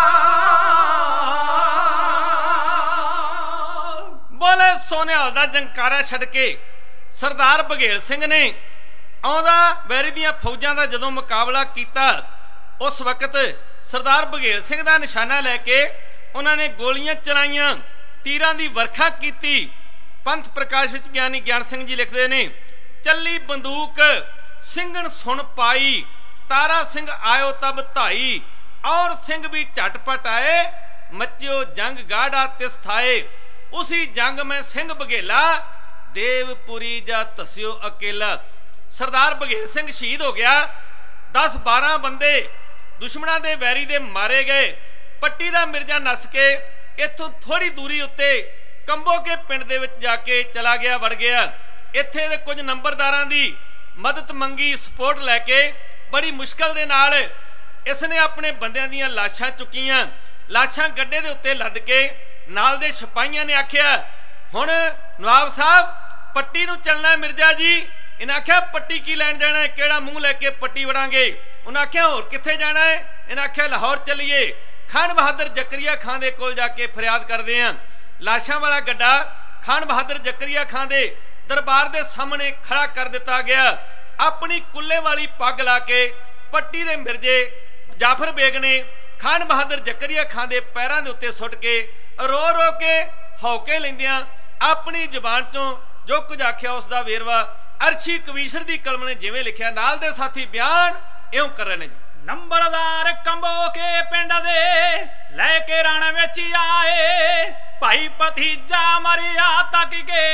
ਬੋਲੇ ਸੋਨਿਹਾਲ ਦਾ ਜੰਕਾਰਾ ਛੱਡ ਕੇ ਸਰਦਾਰ ਬਘੇਲ ਸਿੰਘ ਨੇ ਆਉਂਦਾ ਵੈਰੀ ਦੀਆਂ ਫੌਜਾਂ ਦਾ ਜਦੋਂ ਮੁਕਾਬਲਾ ਕੀਤਾ ਉਸ ਵਕਤ ਸਰਦਾਰ ਬਘੇਲ ਸਿੰਘ ਦਾ ਨਿਸ਼ਾਨਾ ਲੈ ਕੇ ਉਹਨਾਂ ਨੇ ਗੋਲੀਆਂ ਚਲਾਈਆਂ ਤੀਰਾਂ ਦੀ ਵਰਖਾ ਕੀਤੀ ਪੰਥ ਪ੍ਰਕਾਸ਼ ਵਿੱਚ ਗਿਆਨੀ ਗਿਆਨ ਸਿੰਘ ਜੀ ਲਿਖਦੇ ਨੇ ਚੱਲੀ ਬੰਦੂਕ ਸਿੰਘਣ ਸੁਣ ਪਾਈ ਤਾਰਾ ਸਿੰਘ ਆਇਓ ਤਬ ਧਾਈ ਔਰ ਸਿੰਘ ਵੀ ਝਟਪਟ ਆਏ ਮੱਚਿਓ ਜੰਗ ਗਾੜਾ ਤਿਸ ਥਾਏ ਉਸੀ ਜੰਗ ਮੈਂ ਸਿੰਘ ਬਘੇਲਾ ਦੇਵਪੁਰੀ ਜਾ ਧਸਿਓ ਅਕੇਲਾ ਸਰਦਾਰ ਬਘੇਲ ਸਿੰਘ ਸ਼ਹੀਦ ਹੋ ਗਿਆ ਦਸ ਬਾਰਾਂ ਬੰਦੇ ਦੁਸ਼ਮਣਾਂ ਦੇ ਵੈਰੀ ਦੇ ਮਾਰੇ ਗਏ ਪੱਟੀ ਦਾ ਮਿਰਜ਼ਾ ਨੱਸ ਕੇ ਇੱਥੋਂ ਥੋੜੀ ਦੂਰੀ ਉੱਤੇ ਕੰਬੋਕੇ ਪਿੰਡ ਦੇ ਵਿੱਚ ਜਾ ਕੇ ਚਲਾ ਗਿਆ ਵੜ ਗਿਆ ਇੱਥੇ ਦੇ ਕੁਝ ਨੰਬਰਦਾਰਾਂ ਦੀ ਮਦਦ ਮੰਗੀ ਸਪੋਰਟ ਲੈ ਕੇ ਬੜੀ ਮੁਸ਼ਕਲ ਦੇ ਨਾਲ ਇਸ ਨੇ ਆਪਣੇ ਬੰਦਿਆਂ ਦੀਆਂ ਲਾਸ਼ਾਂ ਚੁੱਕੀਆਂ ਲਾਸ਼ਾਂ ਗੱਡੇ ਦੇ ਉੱਤੇ ਲੱਦ ਕੇ ਨਾਲ ਦੇ ਸਿਪਾਹੀਆਂ ਨੇ ਆਖਿਆ ਹੁਣ ਨਵਾਬ ਸਾਹਿਬ ਪੱਟੀ ਨੂੰ ਚੱਲਣਾ ਮਿਰਜ਼ਾ ਜੀ ਇਹਨਾਂ ਆਖਿਆ ਪੱਟੀ ਕੀ ਲੈਣ ਜਾਣਾ ਹੈ ਕਿਹੜਾ ਮੂੰਹ ਲੈ ਕੇ ਪੱਟੀ ਵੜਾਂਗੇ ਉਹਨਾਂ ਆਖਿਆ ਹੋਰ ਕਿੱਥੇ ਜਾਣਾ ਹੈ ਇਹਨਾਂ ਆਖਿਆ ਲਾਹੌਰ ਚੱਲੀਏ ਖਾਨ ਬਹਾਦਰ ਜ਼ਕਰੀਆ ਖਾਂ ਦੇ ਕੋਲ ਜਾ ਕੇ ਫਰਿਆਦ ਕਰਦੇ ਆਂ ਲਾਸ਼ਾਂ ਵਾਲਾ ਗੱਡਾ ਖਾਨ ਬਹਾਦਰ ਜ਼ਕਰੀਆ ਖਾਂ ਦੇ ਦਰਬਾਰ ਦੇ ਸਾਹਮਣੇ ਖੜਾ ਕਰ ਦਿੱਤਾ ਗਿਆ ਆਪਣੀ ਕੁੱਲੇ ਵਾਲੀ ਪੱਗ ਲਾ ਕੇ ਪੱਟੀ ਦੇ ਮਿਰਜ਼ੇ ਜਾਫਰ ਬੇਗ ਨੇ ਖਾਨ ਬਹਾਦਰ ਜ਼ਕਰੀਆ ਖਾਂ ਦੇ ਪੈਰਾਂ ਦੇ ਉੱਤੇ ਸੁੱਟ ਕੇ ਰੋ ਰੋ ਕੇ ਹੌਕੇ ਲੈਂਦਿਆਂ ਆਪਣੀ ਜ਼ੁਬਾਨ ਚੋਂ ਜੋ ਕੁਝ ਆਖਿਆ ਉਸ ਦਾ ਵੇਰਵਾ ਅਰਸ਼ੀ ਕਵੀਸ਼ਰ ਦੀ ਕਲਮ ਨੇ ਜਿਵੇਂ ਲਿਖਿਆ ਨਾਲ ਦੇ ਸਾਥੀ ਬਿਆਨ ਇਉਂ ਕਰ ਰਹੇ ਨੇ ਜੀ ਨੰਬਰਦਾਰ ਕੰਬੋਕੇ ਪਿੰਡ ਦੇ ਲੈ ਕੇ ਰਣ ਵਿੱਚ ਆਏ ਭਾਈ ਭਤੀਜਾ ਮਰਿਆ ਤੱਕ ਕੇ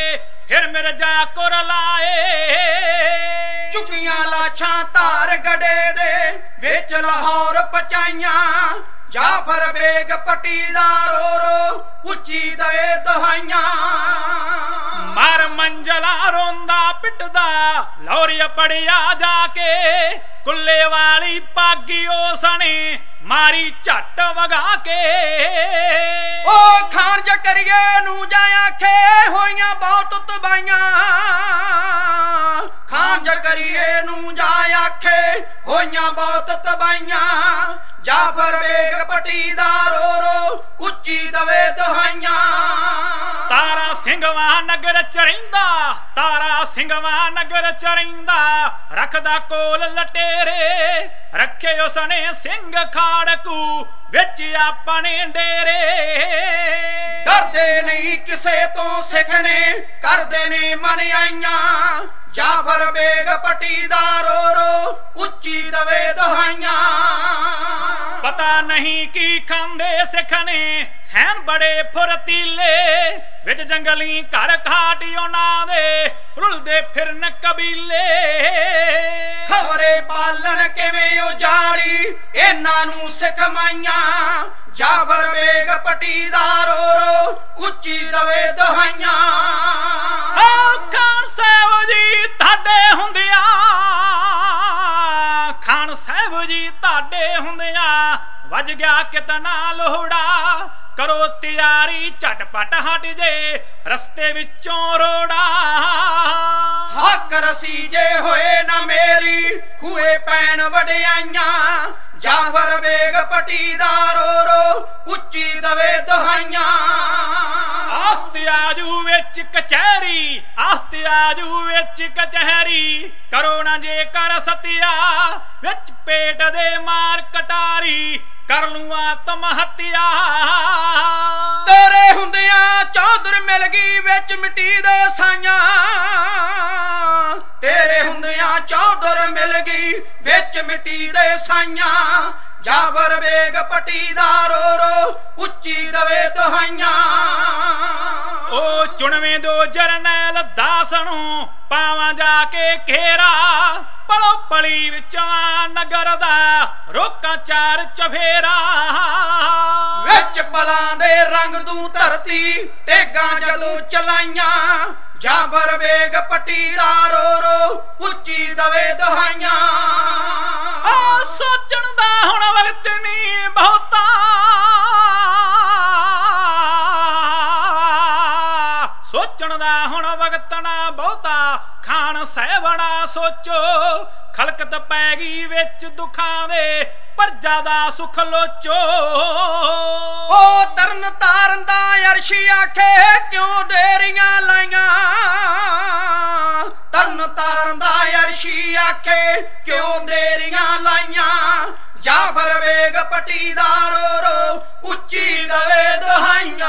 ਫਿਰ ਮਿਰਜ਼ਾ ਕੁਰ ਲਾਏ ਝੁਕੀਆਂ ਲਾਸ਼ਾਂ ਧਾਰ ਗੜੇ ਦੇ ਵਿੱਚ ਲਾਹੌਰ ਪਚਾਈਆਂ ਜਾਫਰ ਬੇਗ ਪੱਟੀਦਾ ਰੋ ਰੋ ਉੱਚੀ ਦੇ ਦਹਾਈਆਂ ਮਰ ਮੰਜਲਾ ਰੋਂਦਾ ਪਿੱਟਦਾ ਲੌਰੀਆ ਪੜਿਆ ਜਾ ਕੇ ਕੁੱਲੇ ਵਾਲੀ ਪਾਗੀ ਉਸਨੇ ਮਾਰੀ ਝੱਟ ਵਗਾ ਕੇ ਉਹ ਖਾਨ ਜ਼ਕਰੀਏ ਨੂੰ ਜਾ ਆਖੇ ਹੋਈਆਂ ਬਹੁਤ ਤਬਾਈਆਂ ਖਾਨ ਜ਼ਕਰੀਏ ਨੂੰ ਜਾ ਆਖੇ ਹੋਈਆਂ ਬਹੁਤ ਤਬਾਈਆਂ ਜਾਫਰ ਬੇਗ ਪੱਟੀਦਾ ਰੋ ਰੋ ਉੱਚੀ ਦਵੇ ਦਹਾਈਆਂ ਤਾਰਾ ਸਿੰਘਵਾ ਨਗਰ ਚ ਰਹਿੰਦਾ ਤਾਰਾ ਸਿੰਘਵਾ ਨਗਰ ਚ ਰਹਿੰਦਾ ਰੱਖਦਾ ਕੋਲ ਲਟੇਰੇ ਰੱਖੇ ਉਸਨੇ ਸਿੰਘ ਖਾੜਕੂ ਵਿੱਚ ਆਪਣੇ ਡੇਰੇ ਡਰਦੇ ਨਹੀਂ ਕਿਸੇ ਤੋਂ ਸਿੱਖ ਨੇ ਕਰਦੇ ਨੇ ਮਨ ਆਈਆਂ ਜਾਫਰ ਬੇਗ ਪੱਟੀਦਾ ਰੋ ਰੋ ਉੱਚੀ ਦਵੇ ਦਹਾਈਆਂ ਪਤਾ ਨਹੀਂ ਕੀ ਖਾਂਦੇ ਸਿੱਖ ਨੇ ਹੈਨ ਬੜੇ ਫੁਰਤੀਲੇ ਵਿੱਚ ਜੰਗਲੀ ਘਰ ਘਾਟੀ ਉਹਨਾਂ ਦੇ ਰੁਲਦੇ ਫਿਰਨ ਕਬੀਲੇ ਖਬਰੇ ਪਾਲਣ ਕਿਵੇਂ ਉਜਾੜੀ ਇਹਨਾਂ ਨੂੰ ਸਿੱਖ ਮਾਈਆਂ ਜਾਫਰ ਬੇਗ ਪੱਟੀਦਾ ਰੋ ਰੋ ਉੱਚੀ ਦਵੇ ਦਹਾਈਆਂ ਖਾਨ ਸਾਹਿਬ ਜੀ ਤੁਹਾਡੇ ਹੁੰਦਿਆਂ ਖਾਨ ਸਾਹਿਬ ਜੀ ਤੁਹਾਡੇ ਹੁੰਦਿਆਂ ਵੱਜ ਗਿਆ ਕਿਤਨਾ ਲੋਹੜਾ ਕਰੋ ਤਿਆਰੀ ਝਟਪਟ ਹਟ ਜੇ ਰਸਤੇ ਵਿੱਚੋਂ ਰੋੜਾ ਹੱਕ ਰਸੀਜੇ ਹੋਏ ਨਾ ਮੇਰੀ ਖੂਏ ਪੈਣ ਵਡਿਆਈਆਂ ਜਾਫਰ ਬੇਗ ਪੱਟੀਦਾ ਰੋ ਰੋ ਉੱਚੀ ਦਵੇ ਦਹਾਈਆਂ ਆਸਤਿਆਜੂ ਵਿੱਚ ਕਚਹਿਰੀ ਆਸਤਿਆਜੂ ਵਿੱਚ ਕਚਹਿਰੀ ਕਰੋ ਨਾ ਜੇ ਕਰ ਸਤਿਆ ਵਿੱਚ ਪੇਟ ਦੇ ਮਾਰ ਕਟਾਰੀ ਕਰ ਲੂੰ ਆਤਮ ਹੱਤਿਆ ਤੇਰੇ ਹੁੰਦਿਆਂ ਚੌਧਰ ਮਿਲ ਗਈ ਵਿੱਚ ਮਿੱਟੀ ਦੇ ਸਾਈਆਂ ਤੇਰੇ ਹੁੰਦਿਆਂ ਚੌਧਰ ਮਿਲ ਗਈ ਵਿੱਚ ਮਿੱਟੀ ਦੇ ਸਾਈਆਂ ਜਾਫਰ ਬੇਗ ਪੱਟੀਦਾ ਰੋ ਰੋ ਉੱਚੀ ਦਵੇ ਦਹਾਈਆਂ ਉਹ ਚੁਣਵੇਂ ਦੋ ਜਰਨੈਲ ਦਾਸ ਨੂੰ ਪਾਵਾਂ ਜਾ ਕੇ ਘੇਰਾ ਪਲੋ ਪਲੀ ਵਿੱਚੋਂ ਨਗਰ ਦਾ ਰੋਕਾਂ ਚਾਰ ਚਫੇਰਾ ਵਿੱਚ ਪਲਾਂ ਦੇ ਰੰਗ ਦੂ ਧਰਤੀ ਤੇਗਾਂ ਜਦੋਂ ਚਲਾਈਆਂ ਜਾਫਰ ਬੇਗ ਪੱਟੀਦਾ ਰੋ ਰੋ ਉੱਚੀ ਦਵੇ ਦਹਾਈਆਂ ਆ ਸੋਚਣ ਦਾ ਹੁਣ ਵਕਤ ਨਹੀਂ ਬਹੁਤਾ ਸੋਚਣ ਦਾ ਹੁਣ ਵਕਤ ਨਾ ਬਹੁਤਾ ਖਾਨ ਸਾਹਿਬਣਾ ਸੋਚੋ ਖਲਕਤ ਪੈ ਗਈ ਵਿੱਚ ਦੁੱਖਾਂ ਦੇ ਪਰਜਾ ਦਾ ਸੁਖ ਲੋਚੋ ਉਹ ਤਰਨ ਤਾਰਨ ਦਾ ਅਰਸ਼ੀ ਆਖੇ ਕਿਉਂ ਦੇਰੀਆਂ ਲਾਈਆਂ ਤਰਨ ਤਾਰਨ ਦਾ ਅਰਸ਼ੀ ਆਖੇ ਕਿਉਂ ਦੇਰੀਆਂ ਲਾਈਆਂ ਜਾਫਰ ਬੇਗ ਪੱਟੀਦਾ ਰੋ ਰੋ ਉੱਚੀ ਦਵੇ ਦਹਾਈਆਂ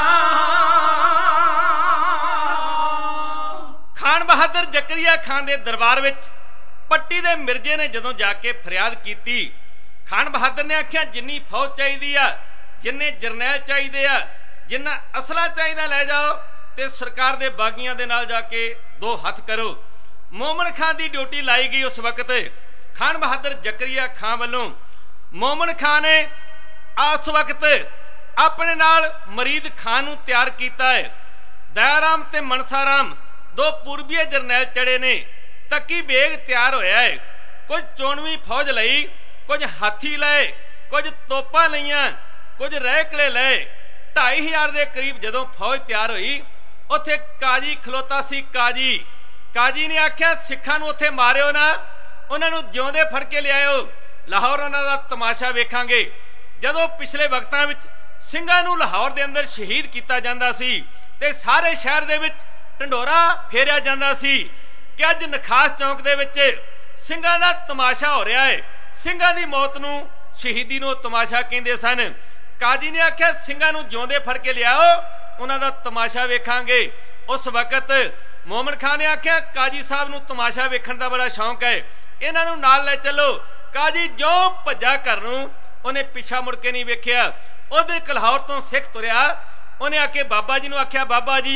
ਖਾਨ ਬਹਾਦਰ ਜ਼ਕਰੀਆ ਖਾਨ ਦੇ ਦਰਬਾਰ ਵਿੱਚ ਪੱਟੀ ਦੇ ਮਿਰਜ਼ੇ ਨੇ ਜਦੋਂ ਜਾ ਕੇ ਫਰਿਆਦ ਕੀਤੀ ਖਾਨ ਬਹਾਦਰ ਨੇ ਆਖਿਆ ਜਿੰਨੀ ਫੌਜ ਚਾਹੀਦੀ ਆ ਜਿੰਨੇ ਜਰਨੈਲ ਚਾਹੀਦੇ ਆ ਜਿੰਨਾ ਅਸਲਾ ਚਾਹੀਦਾ ਲੈ ਜਾਓ ਤੇ ਸਰਕਾਰ ਦੇ ਬਾਗੀਆਂ ਦੇ ਨਾਲ ਜਾ ਕੇ ਦੋ ਹੱਥ ਕਰੋ ਮੋਮਨ ਖਾਨ ਦੀ ਡਿਊਟੀ ਲਾਈ ਗਈ ਉਸ ਵਕਤ ਖਾਨ ਬਹਾਦਰ ਜ਼ਕਰੀਆ ਖਾਨ ਵੱਲੋਂ ਮੋਮਨ ਖਾਨ ਨੇ ਉਸ ਵਕਤ ਆਪਣੇ ਨਾਲ ਮਰੀਦ ਖਾਨ ਨੂੰ ਤਿਆਰ ਕੀਤਾ ਹੈ ਦਇਆਰਾਮ ਤੇ ਮਨਸਾਰਾਮ ਦੋ ਪੂਰਬੀਏ ਜਰਨੈਲ ਚੜੇ ਨੇ ਤੱਕੀ ਬੇਗ ਤਿਆਰ ਹੋਇਆ ਹੈ ਕੁਝ ਚੋਣਵੀਂ ਫੌਜ ਲਈ ਕੁਝ ਹਾਥੀ ਲਏ ਕੁਝ ਤੋਪਾਂ ਲਈਆਂ ਕੁਝ ਰੈਕਲੇ ਲਏ ਢਾਈ ਹਜ਼ਾਰ ਦੇ ਕਰੀਬ ਜਦੋਂ ਫੌਜ ਤਿਆਰ ਹੋਈ ਉੱਥੇ ਕਾਜੀ ਖਲੋਤਾ ਸੀ ਕਾਜੀ ਕਾਜੀ ਨੇ ਆਖਿਆ ਸਿੱਖਾਂ ਨੂੰ ਉੱਥੇ ਮਾਰਿਓ ਨਾ ਉਹਨਾਂ ਨੂੰ ਜਿਉਂਦੇ ਫੜ ਕੇ ਲਿਆਇਓ ਲਾਹੌਰ ਉਹਨਾਂ ਦਾ ਤਮਾਸ਼ਾ ਵੇਖਾਂਗੇ ਜਦੋਂ ਪਿਛਲੇ ਵਕਤਾਂ ਵਿੱਚ ਸਿੰਘਾਂ ਨੂੰ ਲਾਹੌਰ ਦੇ ਅੰਦਰ ਸ਼ਹੀਦ ਕੀਤਾ ਜਾਂਦਾ ਸੀ ਤੇ ਸਾਰੇ ਸ਼ਹਿਰ ਦੇ ਵਿੱਚ ਢੰਡੋਰਾ ਫੇਰਿਆ ਜਾਂਦਾ ਸੀ ਕਿ ਅੱਜ ਨਖਾਸ ਚੌਂਕ ਦੇ ਵਿੱਚ ਸਿੰਘਾਂ ਦਾ ਤਮਾਸ਼ਾ ਹੋ ਰਿਹਾ ਹੈ ਸਿੰਘਾਂ ਦੀ ਮੌਤ ਨੂੰ ਸ਼ਹੀਦੀ ਨੂੰ ਤਮਾਸ਼ਾ ਕਹਿੰਦੇ ਸਨ ਕਾਜੀ ਨੇ ਆਖਿਆ ਸਿੰਘਾਂ ਨੂੰ ਜਿਉਂਦੇ ਫੜ ਕੇ ਲਿਆਓ ਉਹਨਾਂ ਦਾ ਤਮਾਸ਼ਾ ਵੇਖਾਂਗੇ ਉਸ ਵਕਤ ਮੋਮਨ ਖਾਨ ਨੇ ਆਖਿਆ ਕਾਜੀ ਸਾਹਿਬ ਨੂੰ ਤਮਾਸ਼ਾ ਵੇਖਣ ਦਾ ਬੜਾ ਸ਼ੌਂਕ ਹੈ ਇਹਨਾਂ ਨੂੰ ਨਾਲ ਲੈ ਚੱਲੋ ਕਾਜੀ ਜੋ ਭੱਜਾ ਘਰ ਨੂੰ ਉਹਨੇ ਪਿੱਛਾ ਮੁੜ ਕੇ ਨਹੀਂ ਵੇਖਿਆ ਉਹਦੇ ਲਾਹੌਰ ਤੋਂ ਸਿੱਖ ਤੁਰਿਆ ਉਹਨੇ ਆ ਕੇ ਬਾਬਾ ਜੀ ਨੂੰ ਆਖਿਆ ਬਾਬਾ ਜੀ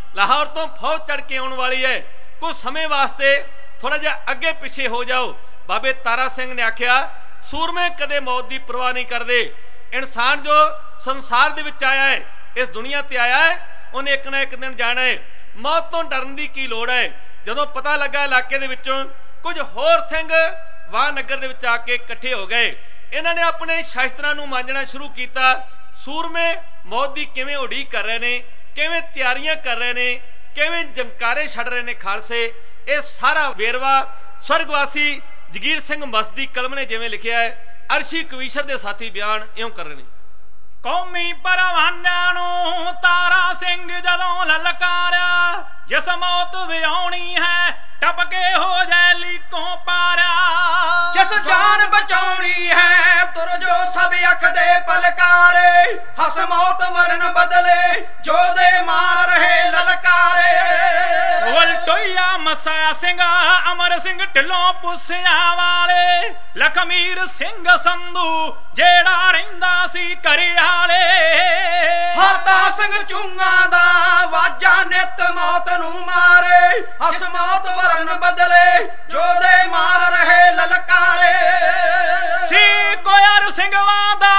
ਲਾਹੌਰ ਤੋਂ ਫੌਜ ਚੜ ਕੇ ਆਉਣ ਵਾਲੀ ਹੈ, ਕੁਝ ਸਮੇਂ ਵਾਸਤੇ ਥੋੜਾ ਜਿਹਾ ਅੱਗੇ ਪਿੱਛੇ ਹੋ ਜਾਓ। ਬਾਬੇ ਤਾਰਾ ਸਿੰਘ ਨੇ ਆਖਿਆ ਸੂਰਮੇ ਕਦੇ ਮੌਤ ਦੀ ਪਰਵਾਹ ਨਹੀਂ ਕਰਦੇ। ਇਨਸਾਨ ਜੋ ਸੰਸਾਰ ਦੇ ਵਿੱਚ ਆਇਆ ਹੈ, ਇਸ ਦੁਨੀਆ ਤੇ ਆਇਆ ਹੈ, ਉਹਨੇ ਇੱਕ ਨਾ ਇੱਕ ਦਿਨ ਜਾਣਾ ਹੈ। ਮੌਤ ਤੋਂ ਡਰਨ ਦੀ ਕੀ ਲੋੜ ਹੈ। ਜਦੋਂ ਪਤਾ ਲੱਗਾ ਇਲਾਕੇ ਦੇ ਵਿੱਚੋਂ ਕੁਝ ਹੋਰ ਸਿੰਘ ਵਾਹ ਨਗਰ ਦੇ ਵਿੱਚ ਆ ਕੇ ਇਕੱਠੇ ਹੋ ਗਏ, ਇਹਨਾਂ ਨੇ ਆਪਣੇ ਸ਼ਸਤਰਾਂ ਨੂੰ ਮਾਂਜਣਾ ਸ਼ੁਰੂ ਕੀਤਾ। ਸੂਰਮੇ ਮੌਤ ਦੀ ਕਿਵੇਂ ਉਡੀਕ ਕਰ ਰਹੇ ਨੇ, ਕਿਵੇਂ ਤਿਆਰੀਆਂ ਕਰ ਰਹੇ ਨੇ, ਕਿਵੇਂ ਜਮਕਾਰੇ ਛੱਡ ਰਹੇ ਨੇ ਖਾਲਸੇ, ਇਹ ਸਾਰਾ ਵੇਰਵਾ ਸਵਰਗਵਾਸੀ ਜਗੀਰ ਸਿੰਘ ਮਸਦੀ ਕਲਮ ਨੇ ਜਿਵੇਂ ਲਿਖਿਆ ਹੈ, ਅਰਸ਼ੀ ਕਵੀਸ਼ਰ ਦੇ ਸਾਥੀ ਬਿਆਨ ਇਉਂ ਕਰ ਰਹੇ ਨੇ। ਕੌਮੀ ਪਰਵਾਨਿਆਂ ਨੂੰ ਤਾਰਾ ਸਿੰਘ ਜਦੋਂ ਲਲਕਾਰਿਆ, ਜਿਸ ਮੌਤ ਵਿਆਉਣੀ ਹੈ ਟਪਕੇ ਹੋ ਜਾਏ ਲੀਕੋਂ ਪਾਰਿਆ। ਜਿਸ ਜਾਨ ਬਚਾਉਣੀ ਹੈ ਤੁਰ ਜੋ ਸਭ ਅੱਖ ਦੇ ਪਲਕਾਰੇ, ਹਸ ਮੌਤ ਵਰਨ ਬਦਲੇ ਜੋ ਦੇ ਮਾਰ ਰਹੇ ਲਲਕਾਰੇ। ਵਲਟੋਇਆ ਮਸਾ ਸਿੰਘ ਅਮਰ ਸਿੰਘ ਢਿੱਲੋਂ ਪੁੱਸਿਆਂ ਵਾਲੇ, ਲਖਮੀਰ ਸਿੰਘ ਸੰਧੂ ਜਿਹੜਾ ਰਹਿੰਦਾ ਸੀ ਕਰਿਆਲੇ। ਹਰਦਾ ਸਿੰਘ ਚੂੰਗਾ ਦਾ ਵਾਜਾ ਨਿਤ ਮੌਤ ਨੂੰ ਮਾਰੇ, ਹਸ ਮੌਤ ਵਰਨ ਬਦਲੇ ਜੋ ਦੇ ਮਾਰ ਰਹੇ ਲਲਕਾਰੇ। ਸੀ ਕੋਇਰ ਸਿੰਘਾਂ ਦਾ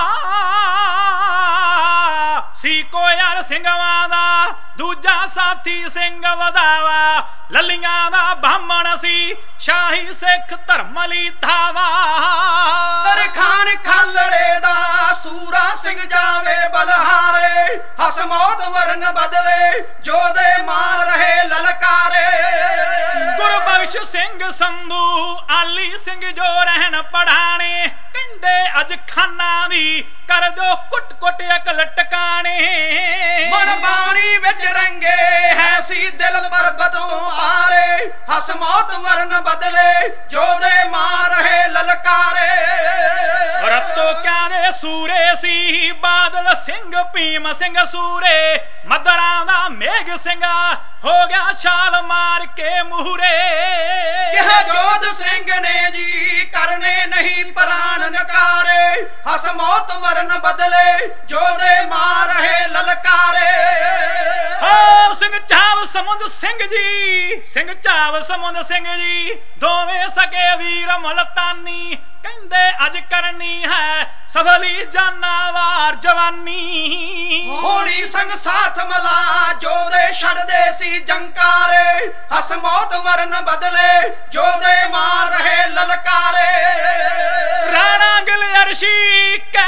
ਸੀ ਕੋਇਰ ਸਿੰਘਾਂ ਦਾ ਦੂਜਾ ਸਾਥੀ ਸਿੰਘ ਵਧਾਵਾ, ਲੱਲੀਆਂ ਦਾ ਬਾਹਮਣ ਸੀ ਸ਼ਾਹੀ ਸਿੱਖ ਧਰਮ ਲਈ ਧਾਵਾ। ਤਰਖਾਨ ਖਾਲੜੇ ਦਾ ਸੂਰਾ ਸਿੰਘ ਜਾਵੇ ਬਲਹਾਰੇ, ਹਸ ਮੌਤ ਵਰਨ ਬਦਲੇ ਜੋ ਦੇ ਮਾਰ ਰਹੇ ਲਲਕਾਰੇ। ਗੁਰਬਖਸ਼ ਸਿੰਘ ਸੰਧੂ ਆਲੀ ਸਿੰਘ ਜੋ ਰਹਿਣ ਪੜਾਣੇ, ਕਹਿੰਦੇ ਅੱਜ ਖਾਨਾਂ ਦੀ ਕਰ ਦੋ ਕੁੱਟ ਕੁੱਟ ਅਕਲ ਟਿਕਾਣੇ। ਮਨ ਬਾਣੀ ਵਿੱਚ ਰੰਗੇ ਹੈ ਸੀ ਦਿਲ ਪਰਬਤ ਤੋਂ ਪਾਰੇ, ਹਸ ਮੌਤ ਵਰਨ ਬਦਲੇ ਜੋ ਦੇ ਮਾਰ ਰਹੇ ਲਲਕਾਰੇ। ਰਤੋ ਕਿਆਰੇ ਸੂਰੇ ਸੀ ਬਾਦਲ ਸਿੰਘ ਭੀਮ ਸਿੰਘ ਸੂਰੇ, ਮਦਰਾਂ ਦਾ ਮੇਘ ਸਿੰਘ ਹੋ ਗਿਆ ਛਾਲ ਮਾਰ ਕੇ ਮੂਹਰੇ। ਕਿਹਾ ਜੋਧ ਸਿੰਘ ਨੇ ਜੀ ਕਰਨੇ ਨਹੀਂ ਪ੍ਰਾਨ ਨਕਾਰੇ, ਹਸ ਮੌਤ ਵਰਨ ਬਦਲੇ ਜੋ ਦੇ ਮਾਰ ਰਹੇ ਲਲਕਾਰੇ। ਹੋ ਸਿੰਘ ਚਾਵ ਸਮੁੰਦ ਸਿੰਘ ਜੀ, ਸਿੰਘ ਚਾਵ ਸਮੁੰਦ ਸਿੰਘ ਜੀ ਦੋਵੇਂ ਸਕੇ ਵੀਰ ਮੁਲਤਾਨੀ, ਕਹਿੰਦੇ ਅੱਜ ਕਰਨੀ ਹੈ ਸਭਲੀ ਜਾਨਾਵਾਰ ਜਵਾਨੀ। ਹੋਣੀ ਸੰਗ ਸਾਥ ਮਲਾ ਜੋ ਦੇ ਛੱਡਦੇ ਸੀ ਜੰਕਾਰੇ, ਹਸ ਮੌਤ ਵਰਨ ਬਦਲੇ ਜੋ ਦੇ ਮਾਰ ਰਹੇ ਲਲਕਾਰੇ। ਰਾਣਾ ਗਿਲ ਅਰਸ਼ੀ ਕੈ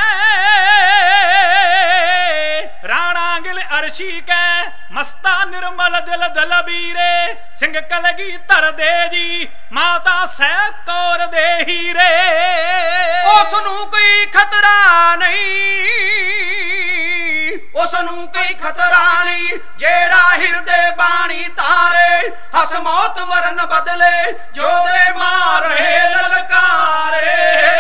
ਰਾਣਾ ਗਿਲ ਅਰਸ਼ੀ ਕੈ ਮਸਤਾ ਨਿਰਮਲ ਦਿਲ ਦਲਬੀਰੇ, ਸਿੰਘ ਕਲਗੀ ਧਰ ਦੇ ਜੀ ਮਾਤਾ ਸਹਿਬ ਕੌਰ ਦੇ ਹੀਰੇ। ਉਸ ਨੂੰ ਕੋਈ ਖਤਰਾ ਨਹੀਂ, ਉਸ ਨੂੰ ਕੋਈ ਖਤਰਾ ਨਹੀਂ ਜਿਹੜਾ ਹਿਰਦੇ ਬਾਣੀ ਤਾਰੇ, ਹਸ ਮੌਤ ਵਰਨ ਬਦਲੇ ਜੋ ਦੇ ਮਾਰ ਰਹੇ ਲਲਕਾਰੇ।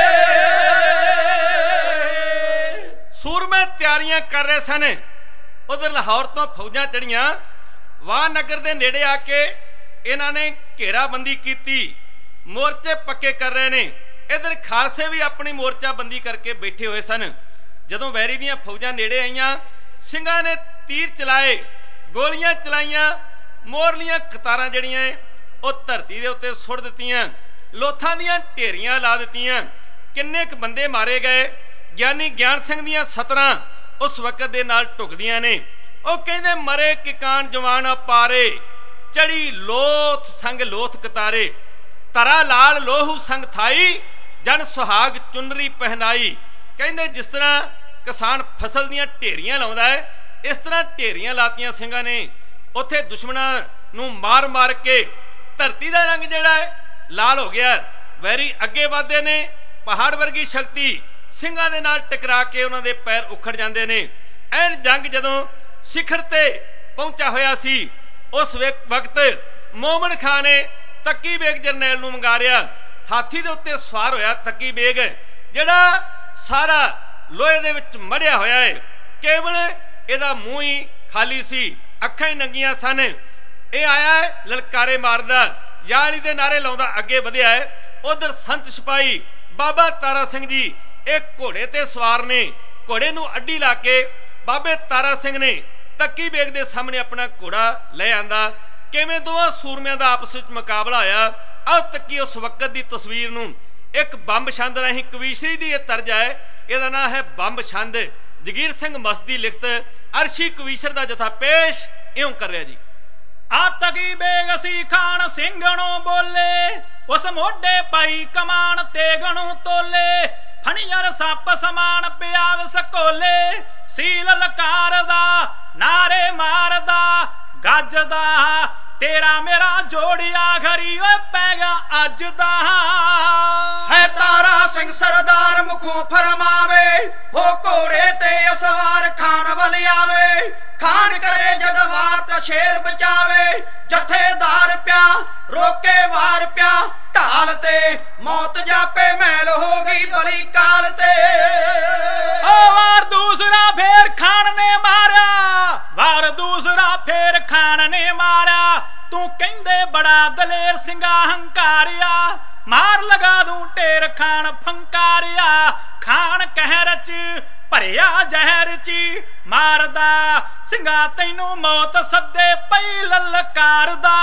ਸੂਰਮੇ ਤਿਆਰੀਆਂ ਕਰ ਰਹੇ ਸਨ। ਉਧਰ ਲਾਹੌਰ ਤੋਂ ਫੌਜਾਂ ਚੜੀਆਂ, ਵਾਹ ਨਗਰ ਦੇ ਨੇੜੇ ਆ ਕੇ ਇਹਨਾਂ ਨੇ ਘੇਰਾਬੰਦੀ ਕੀਤੀ, ਮੋਰਚੇ ਪੱਕੇ ਕਰ ਰਹੇ ਨੇ। ਇਧਰ ਖਾਲਸੇ ਵੀ ਆਪਣੀ ਮੋਰਚਾਬੰਦੀ ਕਰਕੇ ਬੈਠੇ ਹੋਏ ਸਨ। ਜਦੋਂ ਵੈਰੀ ਦੀਆਂ ਫੌਜਾਂ ਨੇੜੇ ਆਈਆਂ, ਸਿੰਘਾਂ ਨੇ ਤੀਰ ਚਲਾਏ, ਗੋਲੀਆਂ ਚਲਾਈਆਂ, ਮੋਰਲੀਆਂ ਕਤਾਰਾਂ ਜਿਹੜੀਆਂ ਉਹ ਧਰਤੀ ਦੇ ਉੱਤੇ ਸੁੱਟ ਦਿੱਤੀਆਂ, ਲੋਥਾਂ ਦੀਆਂ ਢੇਰੀਆਂ ਲਾ ਦਿੱਤੀਆਂ। ਕਿੰਨੇ ਕੁ ਬੰਦੇ ਮਾਰੇ ਗਏ। ਗਿਆਨੀ ਗਿਆਨ ਸਿੰਘ ਦੀਆਂ ਸਤਰਾਂ ਉਸ ਵਕਤ ਦੇ ਨਾਲ ਢੁਕਦੀਆਂ ਨੇ। ਉਹ ਕਹਿੰਦੇ ਮਰੇ ਕਿਕਾਨ ਜਵਾਨ ਪਾਰੇ, ਚੜੀ ਲੋਥ ਸੰਗ ਲੋਥ ਕਤਾਰੇ, ਤਰਾ ਲਾਲ ਲੋਹੂ ਸੰਗ ਥਾਈ, ਜਨ ਸੁਹਾਗ ਚੁਨਰੀ ਪਹਿਨਾਈ। ਕਹਿੰਦੇ ਜਿਸ ਤਰ੍ਹਾਂ ਕਿਸਾਨ ਫਸਲ ਦੀਆਂ ਢੇਰੀਆਂ ਲਾਉਂਦਾ ਹੈ, ਇਸ ਤਰ੍ਹਾਂ ਢੇਰੀਆਂ ਲਾਤੀਆਂ ਸਿੰਘਾਂ ਨੇ। ਉੱਥੇ ਦੁਸ਼ਮਣਾਂ ਨੂੰ ਮਾਰ ਮਾਰ ਕੇ ਧਰਤੀ ਦਾ ਰੰਗ ਜਿਹੜਾ ਹੈ ਲਾਲ ਹੋ ਗਿਆ। ਵੈਰੀ ਅੱਗੇ ਵਧਦੇ ਨੇ, ਪਹਾੜ ਵਰਗੀ ਸ਼ਕਤੀ ਸਿੰਘਾਂ ਦੇ ਨਾਲ ਟਕਰਾ ਕੇ ਉਹਨਾਂ ਦੇ ਪੈਰ ਉਖੜ ਜਾਂਦੇ ਨੇ। ਐਨ ਜੰਗ ਜਦੋਂ ਸਿਖਰ ਤੇ ਪਹੁੰਚਾ ਹੋਇਆ ਸੀ, ਉਸ ਵਕਤ ਮੋਮਨ ਖਾਂ ਨੇ ਤੱਕੀ ਬੇਗ ਜਰਨੈਲ ਨੂੰ ਮੰਗਾਰਿਆ। ਹਾਥੀ ਦੇ ਉੱਤੇ ਸਵਾਰ ਹੋਇਆ ਤੱਕੀ ਬੇਗ, ਜਿਹੜਾ ਸਾਰਾ ਲੋਹੇ ਦੇ ਵਿੱਚ ਮੜਿਆ ਹੋਇਆ ਹੈ, ਕੇਵਲ ਇਹਦਾ ਮੂੰਹ ਹੀ ਖਾਲੀ ਸੀ, ਅੱਖਾਂ ਹੀ ਨੰਗੀਆਂ ਸਨ। ਇਹ ਆਇਆ ਹੈ ਲਲਕਾਰੇ ਮਾਰਦਾ, ਯਾਲੀ ਦੇ ਨਾਰੇ ਲਾਉਂਦਾ ਅੱਗੇ ਵਧਿਆ ਹੈ। ਉਧਰ ਸੰਤ ਸਿਪਾਹੀ ਬਾਬਾ ਤਾਰਾ ਸਿੰਘ ਜੀ ਇੱਕ ਘੋੜੇ ਤੇ ਸਵਾਰ ਨੇ। ਘੋੜੇ ਨੂੰ ਅੱਡੀ ਲਾ ਕੇ ਬਾਬੇ ਤਾਰਾ ਸਿੰਘ ਨੇ ਤੱਕੀ ਬੇਗ ਦੇ ਸਾਹਮਣੇ ਆਪਣਾ ਘੋੜਾ ਲੈ ਆਂਦਾ। ਕਿਵੇਂ ਦੋਵਾਂ ਸੂਰਮਿਆਂ ਦਾ ਆਪਸ ਵਿੱਚ ਮੁਕਾਬਲਾ ਹੋਇਆ। ਆਹ ਤੱਕੀ ਉਸ ਵਕਤ ਦੀ ਤਸਵੀਰ ਨੂੰ ਇੱਕ ਬੰਬ ਛੰਦ ਰਾਹੀਂ ਕਵੀਸ਼ਰੀ ਦੀ ਇਹ ਤਰਜ ਹੈ, ਇਹਦਾ ਨਾਂ ਹੈ ਬੰਬ ਛੰਦ। ਜਗੀਰ ਸਿੰਘ ਮਸਦੀ ਲਿਖਤ ਅਰਸ਼ੀ ਕਵੀਸ਼ਰ ਦਾ ਜਥਾ ਪੇਸ਼ ਇਉਂ ਕਰ ਰਿਹਾ ਜੀ। ਆ ਤਗੀ ਬੇਗ ਸੀ ਖਾਨ ਸਿੰਘਣੋਂ ਬੋਲੇ, ਉਸ ਮੋਢੇ ਪਾਈ ਕਮਾਨ ਤੇਗਣੋਂ ਤੋਲੇ, ਫਣੀਅਰ ਸੱਪ ਸਮਾਨ ਪਿਆਵ ਸਕੋਲੇ, ਸੀਲ ਲਕਾਰਦਾ ਨਾਰੇ ਮਾਰਦਾ ਗੱਜਦਾ, ਤੇਰਾ ਮੇਰਾ ਜੋੜਿਆ ਘਰੀ ਓਏ ਪੈ ਗਿਆ ਅੱਜ ਦਾ। ਹੈ ਤਾਰਾ ਸਿੰਘ ਸਰਦਾਰ ਮੁਖੋਂ ਫਰਮਾਵੇ, ਹੋ ਘੋੜੇ ਤੇ ਅਸਵਾਰ ਖਾਨ ਵੱਲ ਆਵੇ, ਖਾਨ ਕਰੇ ਜਦ ਵਾਰ ਤਾਂ ਸ਼ੇਰ ਬਚਾਵੇ, ਜਥੇਦਾਰ ਪਿਆ ਰੋਕੇ ਵਾਰ ਪਿਆ ਢਾਲ ਤੇ, ਮੌਤ ਜਾਪੇ ਮੈਲ ਹੋ ਗਈ ਬੜੀ ਕਾਲ ਤੇ। ਓ ਵਾਰ ਦੂਸਰਾ ਫੇਰ ਖਾਨ ਨੇ ਮਾਰਿਆ, ਵਾਰ ਦੂਸਰਾ ਫੇਰ ਖਾਨ ਨੇ ਮਾਰਿਆ, ਤੂੰ ਕਹਿੰਦੇ ਬੜਾ ਦਲੇਰ ਸਿੰਘਾ ਹੰਕਾਰਿਆ, ਮਾਰ ਲਗਾ ਦੂੰ ਢੇਰ ਖਾਨ ਫੰਕਾਰਿਆ, ਖਾਨ ਕਹਿਰ ਚ ਭਰਿਆ ਜ਼ਹਿਰ ਚ ਮਾਰਦਾ, ਸਿੰਘਾ ਤੈਨੂੰ ਮੌਤ ਸੱਦੇ ਪਈ ਲਲਕਾਰਦਾ।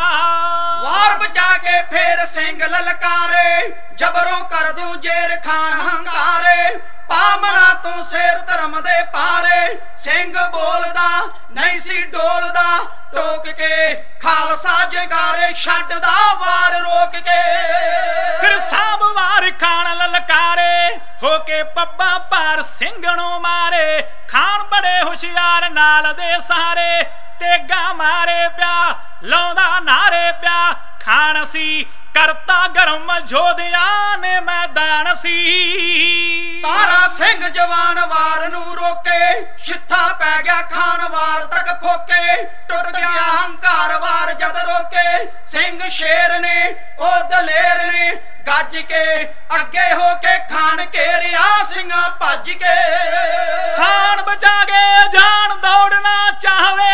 ਵਾਰ ਬਚਾ ਕੇ ਫੇਰ ਸਿੰਘ ਲਲਕਾਰੇ, ਜਬਰੋਂ ਕਰ ਦੂੰ ਜੇਰ ਖਾਨ ਹੰਕਾਰੇ, ਪਾਮਨਾ ਤੂੰ ਸ਼ੇਰ ਧਰਮ ਦੇ ਪਾਰੇ, ਸਿੰਘ ਬੋਲਦਾ ਨਹੀਂ ਸੀ ਡੋਲਦਾ, ਟੋਕ ਕੇ ਖਾਲਸਾ ਜਗਾਰੇ ਛੱਡਦਾ ਵਾਰ ਰੋਕ ਕੇ। ਫਿਰ ਸਾਬ ਵਾਰ ਖਾਨ ਲਲਕਾਰੇ, ਹੋ ਕੇ ਪੱਬਾਂ ਭਾਰ ਸਿੰਘਣੋਂ ਮਾਰੇ, ਖਾਨ ਬੜੇ ਹੁਸ਼ਿਆਰ ਨਾਲ ਦੇ ਸਾਰੇ, ਤੇਗਾ ਮਾਰੇ ਪਿਆ ਲਾਉਂਦਾ ਨਾਰੇ ਪਿਆ, ਖਾਨ ਸੀ ਕਰਤਾ ਗਰਮ ਜੋਧਿਆਂ ਨੇ ਮੈਦਾਨ ਸੀ। ਤਾਰਾ ਸਿੰਘ ਜਵਾਨ ਵਾਰ ਨੂੰ ਰੋਕੇ, ਛਿੱਥਾ ਪੈ ਗਿਆ ਖਾਨ ਵਾਰ ਤੱਕ ਫੋਕੇ, ਟੁੱਟ ਗਿਆ ਹੰਕਾਰ ਵਾਰ ਜਦ ਰੋਕੇ, ਸਿੰਘ ਸ਼ੇਰ ਨੇ ਉਹ ਦਲੇਰ ਨੇ ਗੱਜ ਕੇ, ਅੱਗੇ ਹੋ ਕੇ ਖਾਨ ਘੇਰਿਆ ਸਿੰਘਾਂ ਭੱਜ ਕੇ। ਖਾਨ ਬਚਾ ਕੇ ਜਾਨ ਦੌੜਨਾ ਚਾਹਵੇ,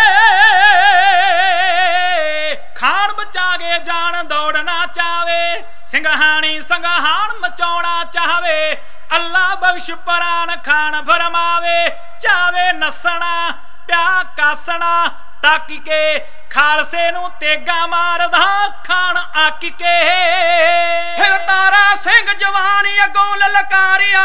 ਖਾਨ ਬਚਾ ਕੇ ਜਾਨ ਦੌੜਨਾ ਚਾਹਵੇ, ਸਿੰਘਾਣੀ ਸੰਘਾਣ ਮਚਾਉਣਾ ਚਾਹਵੇ, ਅੱਲਾ ਬਖਸ਼ ਪਰਾਨ ਖਾਨ ਫਰਮਾਵੇ, ਚਾਵੇ ਨੱਸਣਾ ਪਿਆ ਕਾਸਣਾ ਤੱਕ ਕੇ, ਖਾਲਸੇ ਨੂੰ ਤੇਗਾ ਮਾਰਦਾ ਖਾਨ ਆਕ ਕੇ। ਫਿਰ ਤਾਰਾ ਸਿੰਘ ਜਵਾਨੀ ਅੱਗੋਂ ਲਲਕਾਰਿਆ,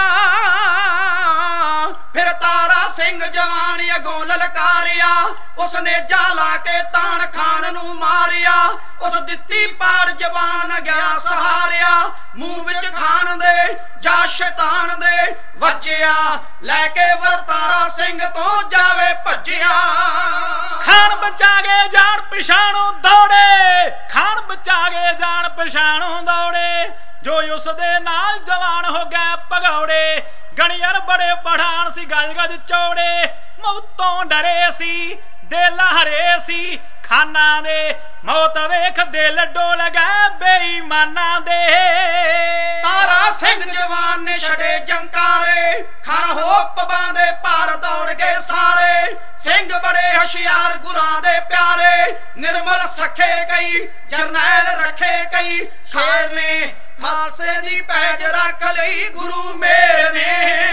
ਫਿਰ ਤਾਰਾ ਸਿੰਘ ਜਵਾਨੀ ਅੱਗੋਂ ਲਲਕਾਰਿਆ, ਉਸ ਨੇ ਜਾ ਲਾ ਕੇ ਤਾਣ ਖਾਨ ਨੂੰ ਮਾਰਿਆ, ਉਸ ਦਿੱਤੀ ਪਾੜ ਜਵਾਨ ਗਿਆ ਸਹਾਰਿਆ, ਮੂੰਹ ਵਿੱਚ ਖਾਨ ਦੇ ਜਾ ਸ਼ੈਤਾਨ ਦੇ ਵੱਜਿਆ, ਲੈ ਕੇ ਵਰਤਾਰਾ ਸਿੰਘ ਤੋਂ ਜਾਵੇ ਭੱਜਿਆ। ਖਾਨ ਬਚਾ ਕੇ ਜਾਣ ਪਿਛਾਣੋਂ ਦੌੜੇ, ਖਾਨ ਬਚਾ ਕੇ ਜਾਣ ਪਿਛਾਣੋਂ ਦੌੜੇ, ਜੋ ਉਸ ਦੇ ਨਾਲ ਜਵਾਨ ਹੋ ਗਏ ਭਗੌੜੇ, ਗਣੀਅਰ ਬੜੇ ਪਠਾਨ ਸੀ ਗਜ ਗਜ ਚੌੜੇ, ਮੌਤੋਂ ਡਰੇ ਸੀ ਦਿਲ ਹਰੇ ਸੀ ਖਾਨਾਂ ਦੇ, ਮੌਤ ਵੇਖ ਦਿਲ ਡੋਲ ਗਏ ਬੇਈਮਾਨਾਂ ਦੇ। ਤਾਰਾ ਸਿੰਘ ਜਵਾਨ ਨੇ ਛੜੇ ਜੰਕਾਰੇ, ਖਾਨ ਹੋ ਪਬਾਂ ਦੇ ਭਾਰ ਦੌੜ ਗਏ ਸਾਰੇ, ਸਿੰਘ ਬੜੇ ਹੁਸ਼ਿਆਰ ਗੁਰਾਂ ਦੇ ਪਿਆਰੇ, ਨਿਰਮਲ ਸਖੇ ਕਈ ਜਰਨੈਲ ਰੱਖੇ ਕਈ, ਸ਼ੇਰ ਨੇ ਖਾਲਸੇ ਦੀ ਪੈਜ ਰੱਖ ਲਈ ਗੁਰੂ ਮੇਰ ਨੇ।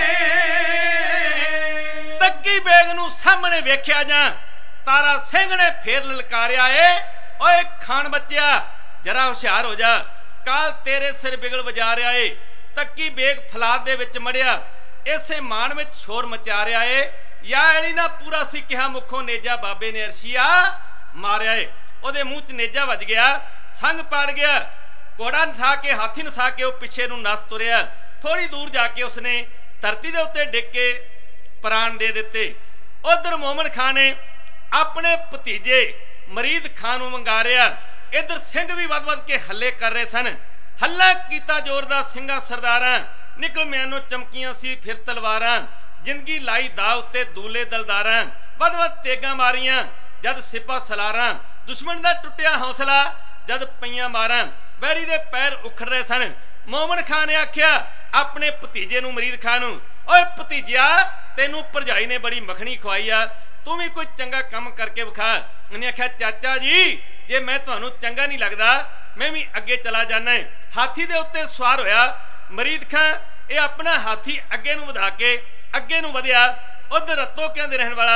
ਤੱਕੀ ਬੇਗ ਨੂੰ ਸਾਹਮਣੇ ਵੇਖਿਆ ਜਾਂ ਤਾਰਾ ਸਿੰਘ ਨੇ ਫੇਰ ਲਲਕਾਰਿਆ, ਏ ਓਏ ਖਾਨ ਬੱਚਿਆ ਜਰਾ ਹੁਸ਼ਿਆਰ ਹੋ ਜਾ, ਕਾਲ ਤੇਰੇ ਸਿਰ ਬਿਗਲ ਵਜਾ ਰਿਹਾ ਏ। ਤੱਕੀ ਬੇਗ ਫਲਾਦ ਦੇ ਵਿੱਚ ਮੜਿਆ, ਇਸੇ ਮਾਣ ਵਿੱਚ ਸ਼ੋਰ ਮਚਾ ਰਿਹਾ ਏ, ਯਾ ਐਲੀ ਨਾ ਪੂਰਾ ਸੀ ਕਿਹਾ ਮੁਖੋਂ ਨੇਜਾ ਬਾਬੇ ਨੇ ਅਰਸ਼ੀਆ ਮਾਰਿਆ ਏ। ਉਹਦੇ ਮੂੰਹ 'ਚ ਨੇਜਾ ਵੱਜ ਗਿਆ, ਸੰਗ ਪੜ ਗਿਆ, ਘੋੜਾ ਨਸਾ ਕੇ ਹਾਥੀ ਨਸਾ ਕੇ ਉਹ ਪਿੱਛੇ ਨੂੰ ਨਸ ਤੁਰਿਆ। ਥੋੜੀ ਦੂਰ ਜਾ ਕੇ ਉਸਨੇ ਧਰਤੀ ਦੇ ਉੱਤੇ ਡਿੱਗ ਕੇ ਪ੍ਰਾਣ ਦੇ ਦਿੱਤੇ। ਉਧਰ ਮੋਮਨ ਖਾਨ ਨੇ ਆਪਣੇ ਭਤੀਜੇ ਮਰੀਦ ਖਾਨ ਨੂੰ ਮੰਗਾਰਿਆ, ਇਧਰ ਸਿੰਘ ਵੀ ਵੱਧ ਵੱਧ ਕੇ ਹੱਲੇ ਕਰ ਰਹੇ ਸਨ। ਹੱਲਾ ਕੀਤਾ ਜ਼ੋਰ ਦਾ ਸਿੰਘਾਂ ਸਰਦਾਰਾਂ, ਨਿਕਲ ਮਿਆਨੋਂ ਚਮਕੀਆਂ ਸੀ ਫਿਰ ਤਲਵਾਰਾਂ, ਜ਼ਿੰਦਗੀ ਲਾਈ ਦਾ ਉੱਤੇ ਦੂਲੇ ਦਲਦਾਰਾਂ, ਵੱਧ ਵੱਧ ਤੇਗਾਂ ਮਾਰੀਆਂ ਜਦ ਸਿਪਾ ਸਲਾਰਾਂ, ਦੁਸ਼ਮਣ ਦਾ ਟੁੱਟਿਆ ਹੌਸਲਾ ਜਦ ਪਈਆਂ ਮਾਰਾਂ, ਵੈਰੀ ਦੇ ਪੈਰ ਉਖੜ ਰਹੇ ਸਨ। ਮੋਮਨ ਖਾਨ ਨੇ ਆਖਿਆ ਆਪਣੇ ਭਤੀਜੇ ਨੂੰ ਮਰੀਦ ਖਾਨ ਨੂੰ, ਓਏ ਭਤੀਜਿਆ ਤੈਨੂੰ ਭਰਜਾਈ ਨੇ ਬੜੀ ਮੱਖਣੀ ਖਵਾਈ ਆ, ਤੂੰ ਵੀ ਕੋਈ ਚੰਗਾ ਕੰਮ ਕਰਕੇ ਵਿਖਾ। ਉਹਨੇ ਆਖਿਆ ਚਾਚਾ ਜੀ ਜੇ ਮੈਂ ਤੁਹਾਨੂੰ ਚੰਗਾ ਨਹੀਂ ਲੱਗਦਾ ਮੈਂ ਵੀ ਅੱਗੇ ਚਲਾ ਜਾਣਾ। ਹਾਥੀ ਦੇ ਉੱਤੇ ਸਵਾਰ ਹੋਇਆ ਮਰੀਦ ਖਾਨ, ਇਹ ਆਪਣਾ ਹਾਥੀ ਅੱਗੇ ਨੂੰ ਵਧਾ ਕੇ ਅੱਗੇ ਨੂੰ ਵਧਿਆ। ਉਧਰ ਰਤੋਕਿਆਂ ਦੇ ਰਹਿਣ ਵਾਲਾ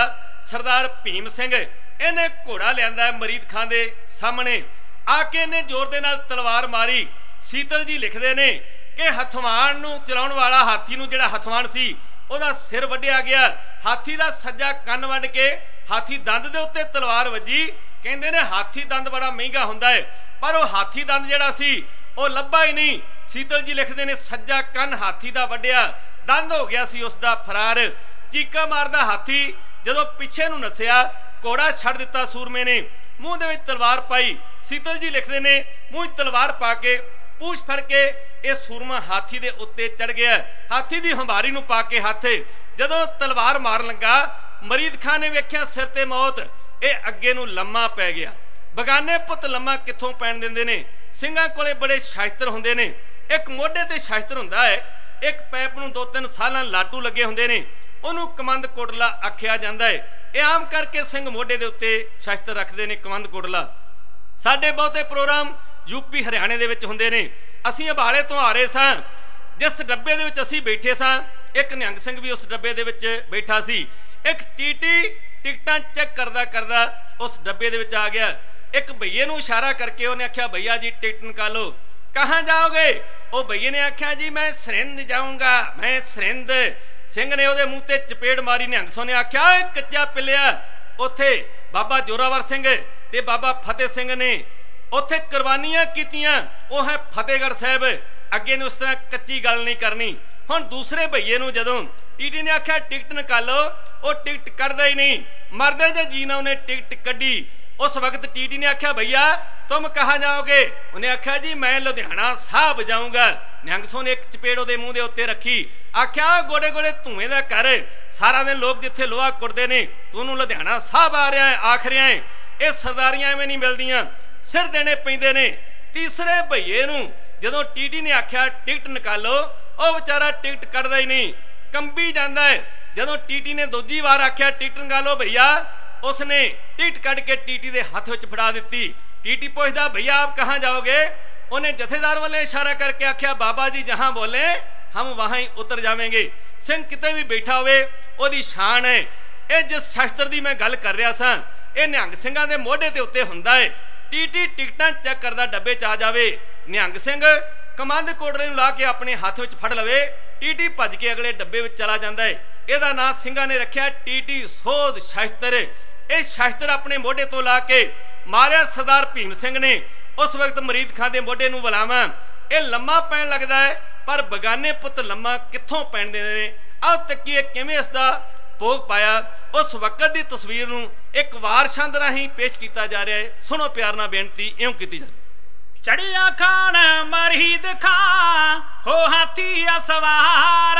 सरदार भीम सिंह इहने घोड़ा लियांदा मरीद खां दे सामने आके इहने जोर दे नाल तलवार मारी। शीतल जी लिखदे ने कि हथवान नूं चलाउण वाला हाथी नूं जिहड़ा हथवान सी ਉਹਦਾ सिर वड्डिया गया। हाथी का सज्जा कंन वड्ड के हाथी दंद दे उत्ते तलवार वजी। कहंदे ने हाथी दंद बड़ा महंगा हुंदा है, पर वो हाथी दंद जिहड़ा सी वो लभा ही नहीं। शीतल जी लिखदे ने सज्जा कंन हाथी का वड्डिया, दंद हो गया सी उसका फरार। चीका मारदा हाथी जदों पिछे नूं नसिया, घोड़ा छड्ड दिता सूरमे ने, मूँह दे विच तलवार पाई। शीतल जी लिखदे ने मूँह तलवार पा के पूछ फड़ के ये सूरमा हाथी दे उत्ते चढ़ गया। हाथी दी हंबारी नूं पा के हत्थ जदों तलवार मारन लगा, मरीद खां ने वेख्या सिर ते मौत, ये अगे नूं लम्मा पै गया। बगाने पुत लम्मा कित्थों पैण दिंदे ने? ਸਿੰਘਾਂ कोले बड़े शास्त्र हुंदे ने। एक मोढे ते शास्त्र हुंदा है, एक पैप नूं दो तीन सालां लाटू लगे हुंदे ने, ਉਹਨੂੰ कमंद कोटला आखिया जांदा है। ਇਹ आम करके ਸਿੰਘ मोढे दे उत्ते शास्त्र रखदे ने कमंद कोटला। ਸਾਡੇ ਬਹੁਤੇ प्रोग्राम यूपी हरियाणे दे विच हुंदे ने। ਅਸੀਂ अबाले तो आ रहे सां, जिस डब्बे दे विच ਅਸੀਂ बैठे सां, एक निहंग सिंह भी उस डब्बे दे विच बैठा सी। एक टीटी टिकटां चेक करदा करदा उस डब्बे दे विच आ गया। एक भईए नूं इशारा करके उहने आख्या, भैया जी टिकट निकालो, कहाँ जाओगे? वो भईए ने आख्या, जी मैं सरिंद जाऊंगा, मैं सरिंद। सिंह ने उहदे मूँह ते चपेड़ मारी। निहंग सिंह ने आख्या, कच्चा पिलिया, उत्थे बाबा जोरावर सिंह ते बाबा फतेह सिंह ने उत्थे कुर्बानियां कीतियां, वो है फतेहगढ़ साहब। अगे ने उस तरह कच्ची गल नहीं करनी। हुण दूसरे भईए नूं जदों टीटी ने आख्या टिकट निकालो, वो टिकट कढ़दा ही नहीं, मरदे जे जीना उन्हें टिकट कढ़ी। उस वक्त टीटी ने आख्या, भैया तुम कहाँ जाओगे? उन्हें आख्या, जी मैं लुधियाना साहब जाऊंगा। निहंग सिंह ने एक चपेड़ उहदे मूँह दे उत्ते रखी, आख्या गोडे गोडे धुएं दा कर, सारा दिन लोग जिथे लोहा कुटदे ने, तू उहनूं लुधियाना साहब आ रहा है, आख रहा है। ये सरदारियां एवें नहीं मिलदियां, सिर देने पैंदे ने। तीसरे भईए नूं जदों टीटी ने आख्या टिकट निकालो, ਉਹ ਵਿਚਾਰਾ टिकट कढ़दा ही नहीं, कंबी जाता है। जदों टीटी ने दूजी बार आख्या टिकट निकालो भैया, उसने टिकट कढ़ के टीटी के हथ में फड़ा दी। टीटी पूछदा, भैया आप कहाँ जाओगे? उन्हें जथेदार वाले इशारा करके आख्या, बाबा जी जहां बोले हम वहां ही उतर जावेंगे। सिंह किते भी बैठा होवे ओदी शान है। ये जिस शास्त्र की मैं गल कर रहा सा, ये निहंग सिंहां दे मोढे ते उत्ते हुंदा है। टीटी टिकटां चेक करदा डब्बे च आ जावे, निहंग सिंह कमंद कोटले ला के अपने हाथ में फड़ लवे, टीटी भज के अगले डब्बे में चला जाता है। यदा नाम सिंघा ने रखा टीटी सोध शास्त्र। यह शास्त्र अपने मोढे तो ला के मारिया सरदार भीम सिंह ने। उस वक्त मरीद खां दे मोढे नूं वलावा यह लम्मा पैण लगता है, पर बगाने पुत लम्मा कित्थों पैंदे ने? आओ तकीए किवें इसदा भोग पाया। उस वक्त की तस्वीर नूं एक वार छंद राहीं पेश किया जा रहा है। सुनो प्यार नाल बेनती इउं कीती जाए। चढ़िया खान मरीद खां हो हाथी सवार,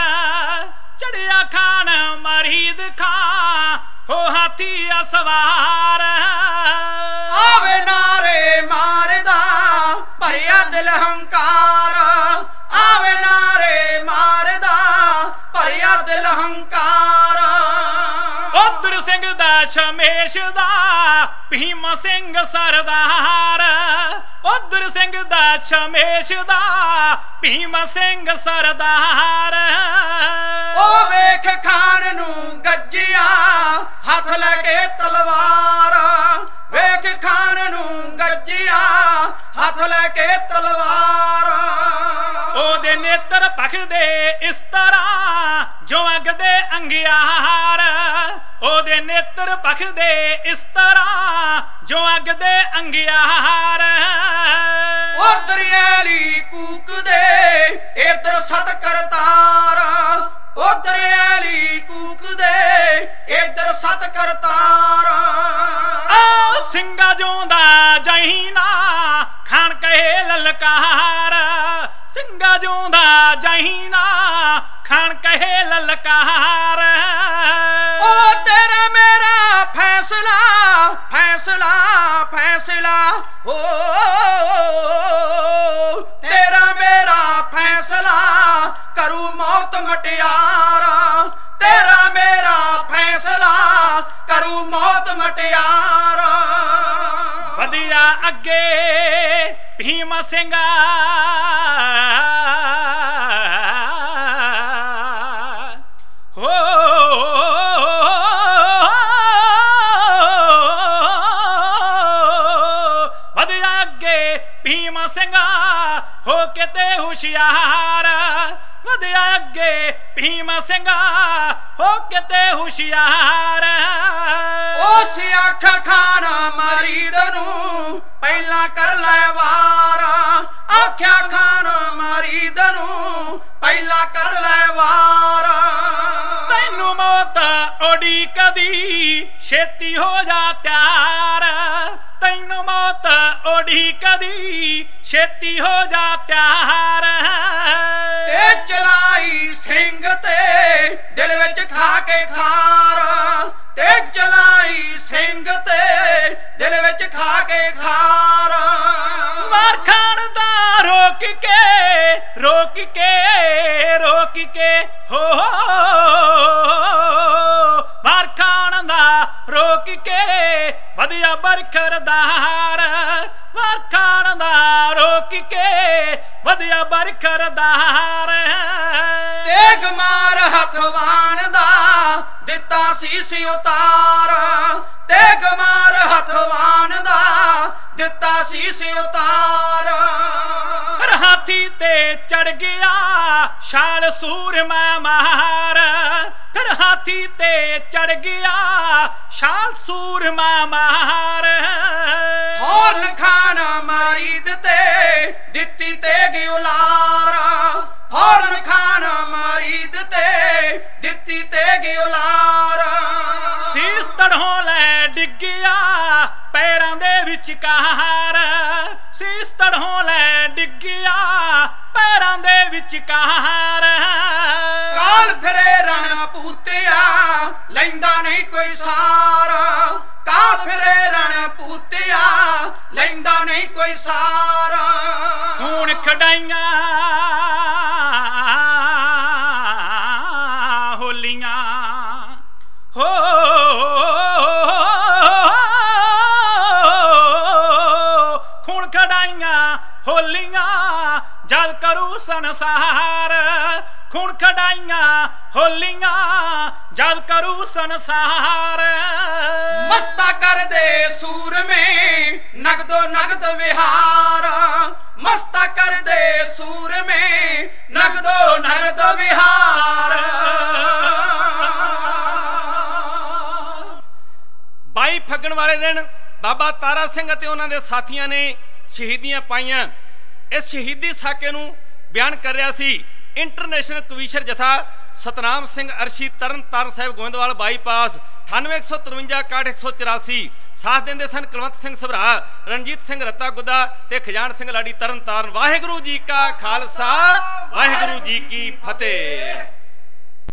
चढ़िया खान मरीद खां हो हाथी सवार। आवे नारे मारदा भरिया दिल हंकार, आवे नारे मारदा भरिया दिल हंकार। उधर सिंह दा शमेश दा भीम सिंह सरदार, उधर सिंह दा शमेश दा भीम सिंह सरदार। ओ वेख खान नू गज्जिया हाथ लगे तलवार, वेख खान नू गज्जिया हाथ लगे तलवार। ओदे नेत्र भखदे इस तरह जो अग दे अंगियार, ओदे नेत्र भखदे इस तरह जो अग दे अंगियार। ओ दरियाली कूक दे इधर सत करतार, ओ दरियाली कूक दे इधर सत करतार। आ सिंगा जोंदा जहीना खान कहे ललकार, सिंगा जोंदा जहीना खान कहे ललकार। ओ तेरा मेरा फैसला फैसला फैसला, ओ तेरा मेरा फैसला करू मौत मटियारा, तेरा मेरा फैसला करू मौत मटियारा। वधिया अगे भीम सिंगा हो ਹੋ ਕੇ ਤੇ ਹੁਸ਼ਿਆਰ ਵਧਿਆ ਅੱਗੇ ਭੀਮ ਸਿੰਘ ਹੋ ਕੇ ਤੇ ਹੁਸ਼ਿਆਰ ਉਸ ਅੱਖ ਖਾਨ ਮਰੀਦ ਨੂੰ ਪਹਿਲਾਂ ਕਰ ਲੈ ਵਾਰ ਆਖਿਆ ਖਾਨ ਮਰੀਦ ਨੂੰ ਪਹਿਲਾਂ ਕਰ ਲੈ ਵਾਰ ਤੈਨੂੰ ਮੌਤ ਉਡੀਕ ਕਦੀ ਛੇਤੀ ਹੋ ਜਾ ਤਿਆਰ ਤੈਨੂੰ ਮੌਤ ਉਡੀਕ ਕਦੀ ਛੇਤੀ ਹੋ ਜਾ ਤਿਆਰ ਤੇ ਚਲਾਈ ਸਿੰਘ ਤੇ ਦਿਲ ਵਿੱਚ ਖਾ ਕੇ ਖਾਰ ਤੇ ਚਲਾਈ ਸਿੰਘ ਤੇ ਦਿਲ ਵਿੱਚ ਖਾ ਕੇ ਖਾਰ ਮਾਰ ਖਾਣ ਦਾ ਰੋਕ ਕੇ ਰੋਕ ਕੇ ਰੋਕ ਕੇ ਹੋ ਮਾਰ ਖਾਣ ਦਾ ਰੋਕ ਕੇ ਵਧੀਆ ਬਰਖਰਦਾਰ ਮਾਰ ਖਾਣ ਦਾ ਰੋਕ ਕੇ ਵਧੀਆ ਬਰਖਰਦਾਰ ਤੇਗ ਮਾਰ ਹਥਵਾਨ ਦਾ ਦਿੱਤਾ ਸੀਸ ਉਤਾਰ ਤੇਗ ਮਾਰ ਹਥਵਾਨ ਦਾ ਦਿੱਤਾ ਸੀਸ ਉਤਾਰ ਹਾਥੀ ਤੇ ਚੜ ਗਿਆ ਛਾਲ ਸੂਰਮਾ ਮਾਰ ਫਿਰ ਹਾਥੀ ਤੇ ਚੜ ਗਿਆ ਛਾਲ ਸੂਰਮਾ ਮਾਰ ਹੌਰਨ ਖਾਨ ਮਰੀਦ ਤੇ ਦਿੱਤੀ ਤੇਗ ਉਲਾਰ ਹੌਰਨ ਖਾਨ ਮਰੀਦ ਤੇ ਦਿੱਤੀ ਤੇਗ ਉਲਾਰ ਸੀਸ ਤੜੋਂ ਲੈ ਡਿੱਗਿਆ ਪੈਰਾਂ ਦੇ ਵਿਚਕਾਰ ਸੀਸ ਤੜੋਂ ਲੈ ਡਿੱਗਿਆ ਪੈਰਾਂ ਦੇ ਵਿਚਕਾਰ ਕਾਲ ਫਿਰੇ ਰਣ ਪੂਤਿਆ ਲੈਂਦਾ ਨਹੀਂ ਕੋਈ ਸਾਰ ਕਾਲ ਫਿਰੇ ਰਣ ਪੂਤਿਆ ਲੈਂਦਾ ਨਹੀਂ ਕੋਈ ਸਾਰ ਖੂਨ ਖਡਾਈਆਂ ਹੋਲੀਆਂ ਹੋ ਖੂਨ ਖਡਾਈਆਂ ਹੋਲੀਆਂ ਜਦ ਕਰੂ ਸੰਸਾਰ ਖੂਨ ਖਡਾਈਆਂ ਹੋਲੀਆਂ ਜਦ ਕਰੂ ਸੰਸਾਰ ਮਸਤਾ ਕਰਦੇ ਸੂਰਮੇ ਨਗਦੋ ਨਗਦ ਵਿਹਾਰ ਮਸਤਾ ਕਰਦੇ ਸੂਰਮੇ ਨਗਦੋ ਨਗਦ ਵਿਹਾਰ ਬਾਈ ਫੱਗਣ ਵਾਲੇ ਦਿਨ ਬਾਬਾ ਤਾਰਾ ਸਿੰਘ ਅਤੇ ਉਹਨਾਂ ਦੇ ਸਾਥੀਆਂ ਨੇ ਸ਼ਹੀਦੀਆਂ ਪਾਈਆਂ। ਇਸ ਸ਼ਹੀਦੀ ਸਾਕੇ ਨੂੰ ਬਿਆਨ ਕਰ ਰਿਹਾ ਸੀ ਇੰਟਰਨੈਸ਼ਨਲ ਕਵੀਸ਼ਰ ਜਥਾ ਸਤਨਾਮ ਸਿੰਘ ਅਰਸ਼ੀ ਤਰਨ ਤਾਰਨ ਸਾਹਿਬ ਗੋਇੰਦਵਾਲ ਬਾਈਪਾਸ ਅਠਾਨਵੇਂ ਇੱਕ ਸੌ ਤਰਵੰਜਾ ਇਕਾਹਠ ਇੱਕ ਸੌ ਚੁਰਾਸੀ। ਸਾਥ ਦਿੰਦੇ ਸਨ ਕੁਲਵੰਤ ਸਿੰਘ ਸਭਰਾ, ਰਣਜੀਤ ਸਿੰਘ ਰੱਤਾ ਗੁੱਦਾ ਤੇ ਖਜਾਨ ਸਿੰਘ ਲਾੜੀ ਤਰਨ ਤਾਰਨ। ਵਾਹਿਗੁਰੂ ਜੀ ਕਾ ਖਾਲਸਾ ਵਾਹਿਗੁਰੂ ਜੀ ਕੀ ਫਤਿਹ।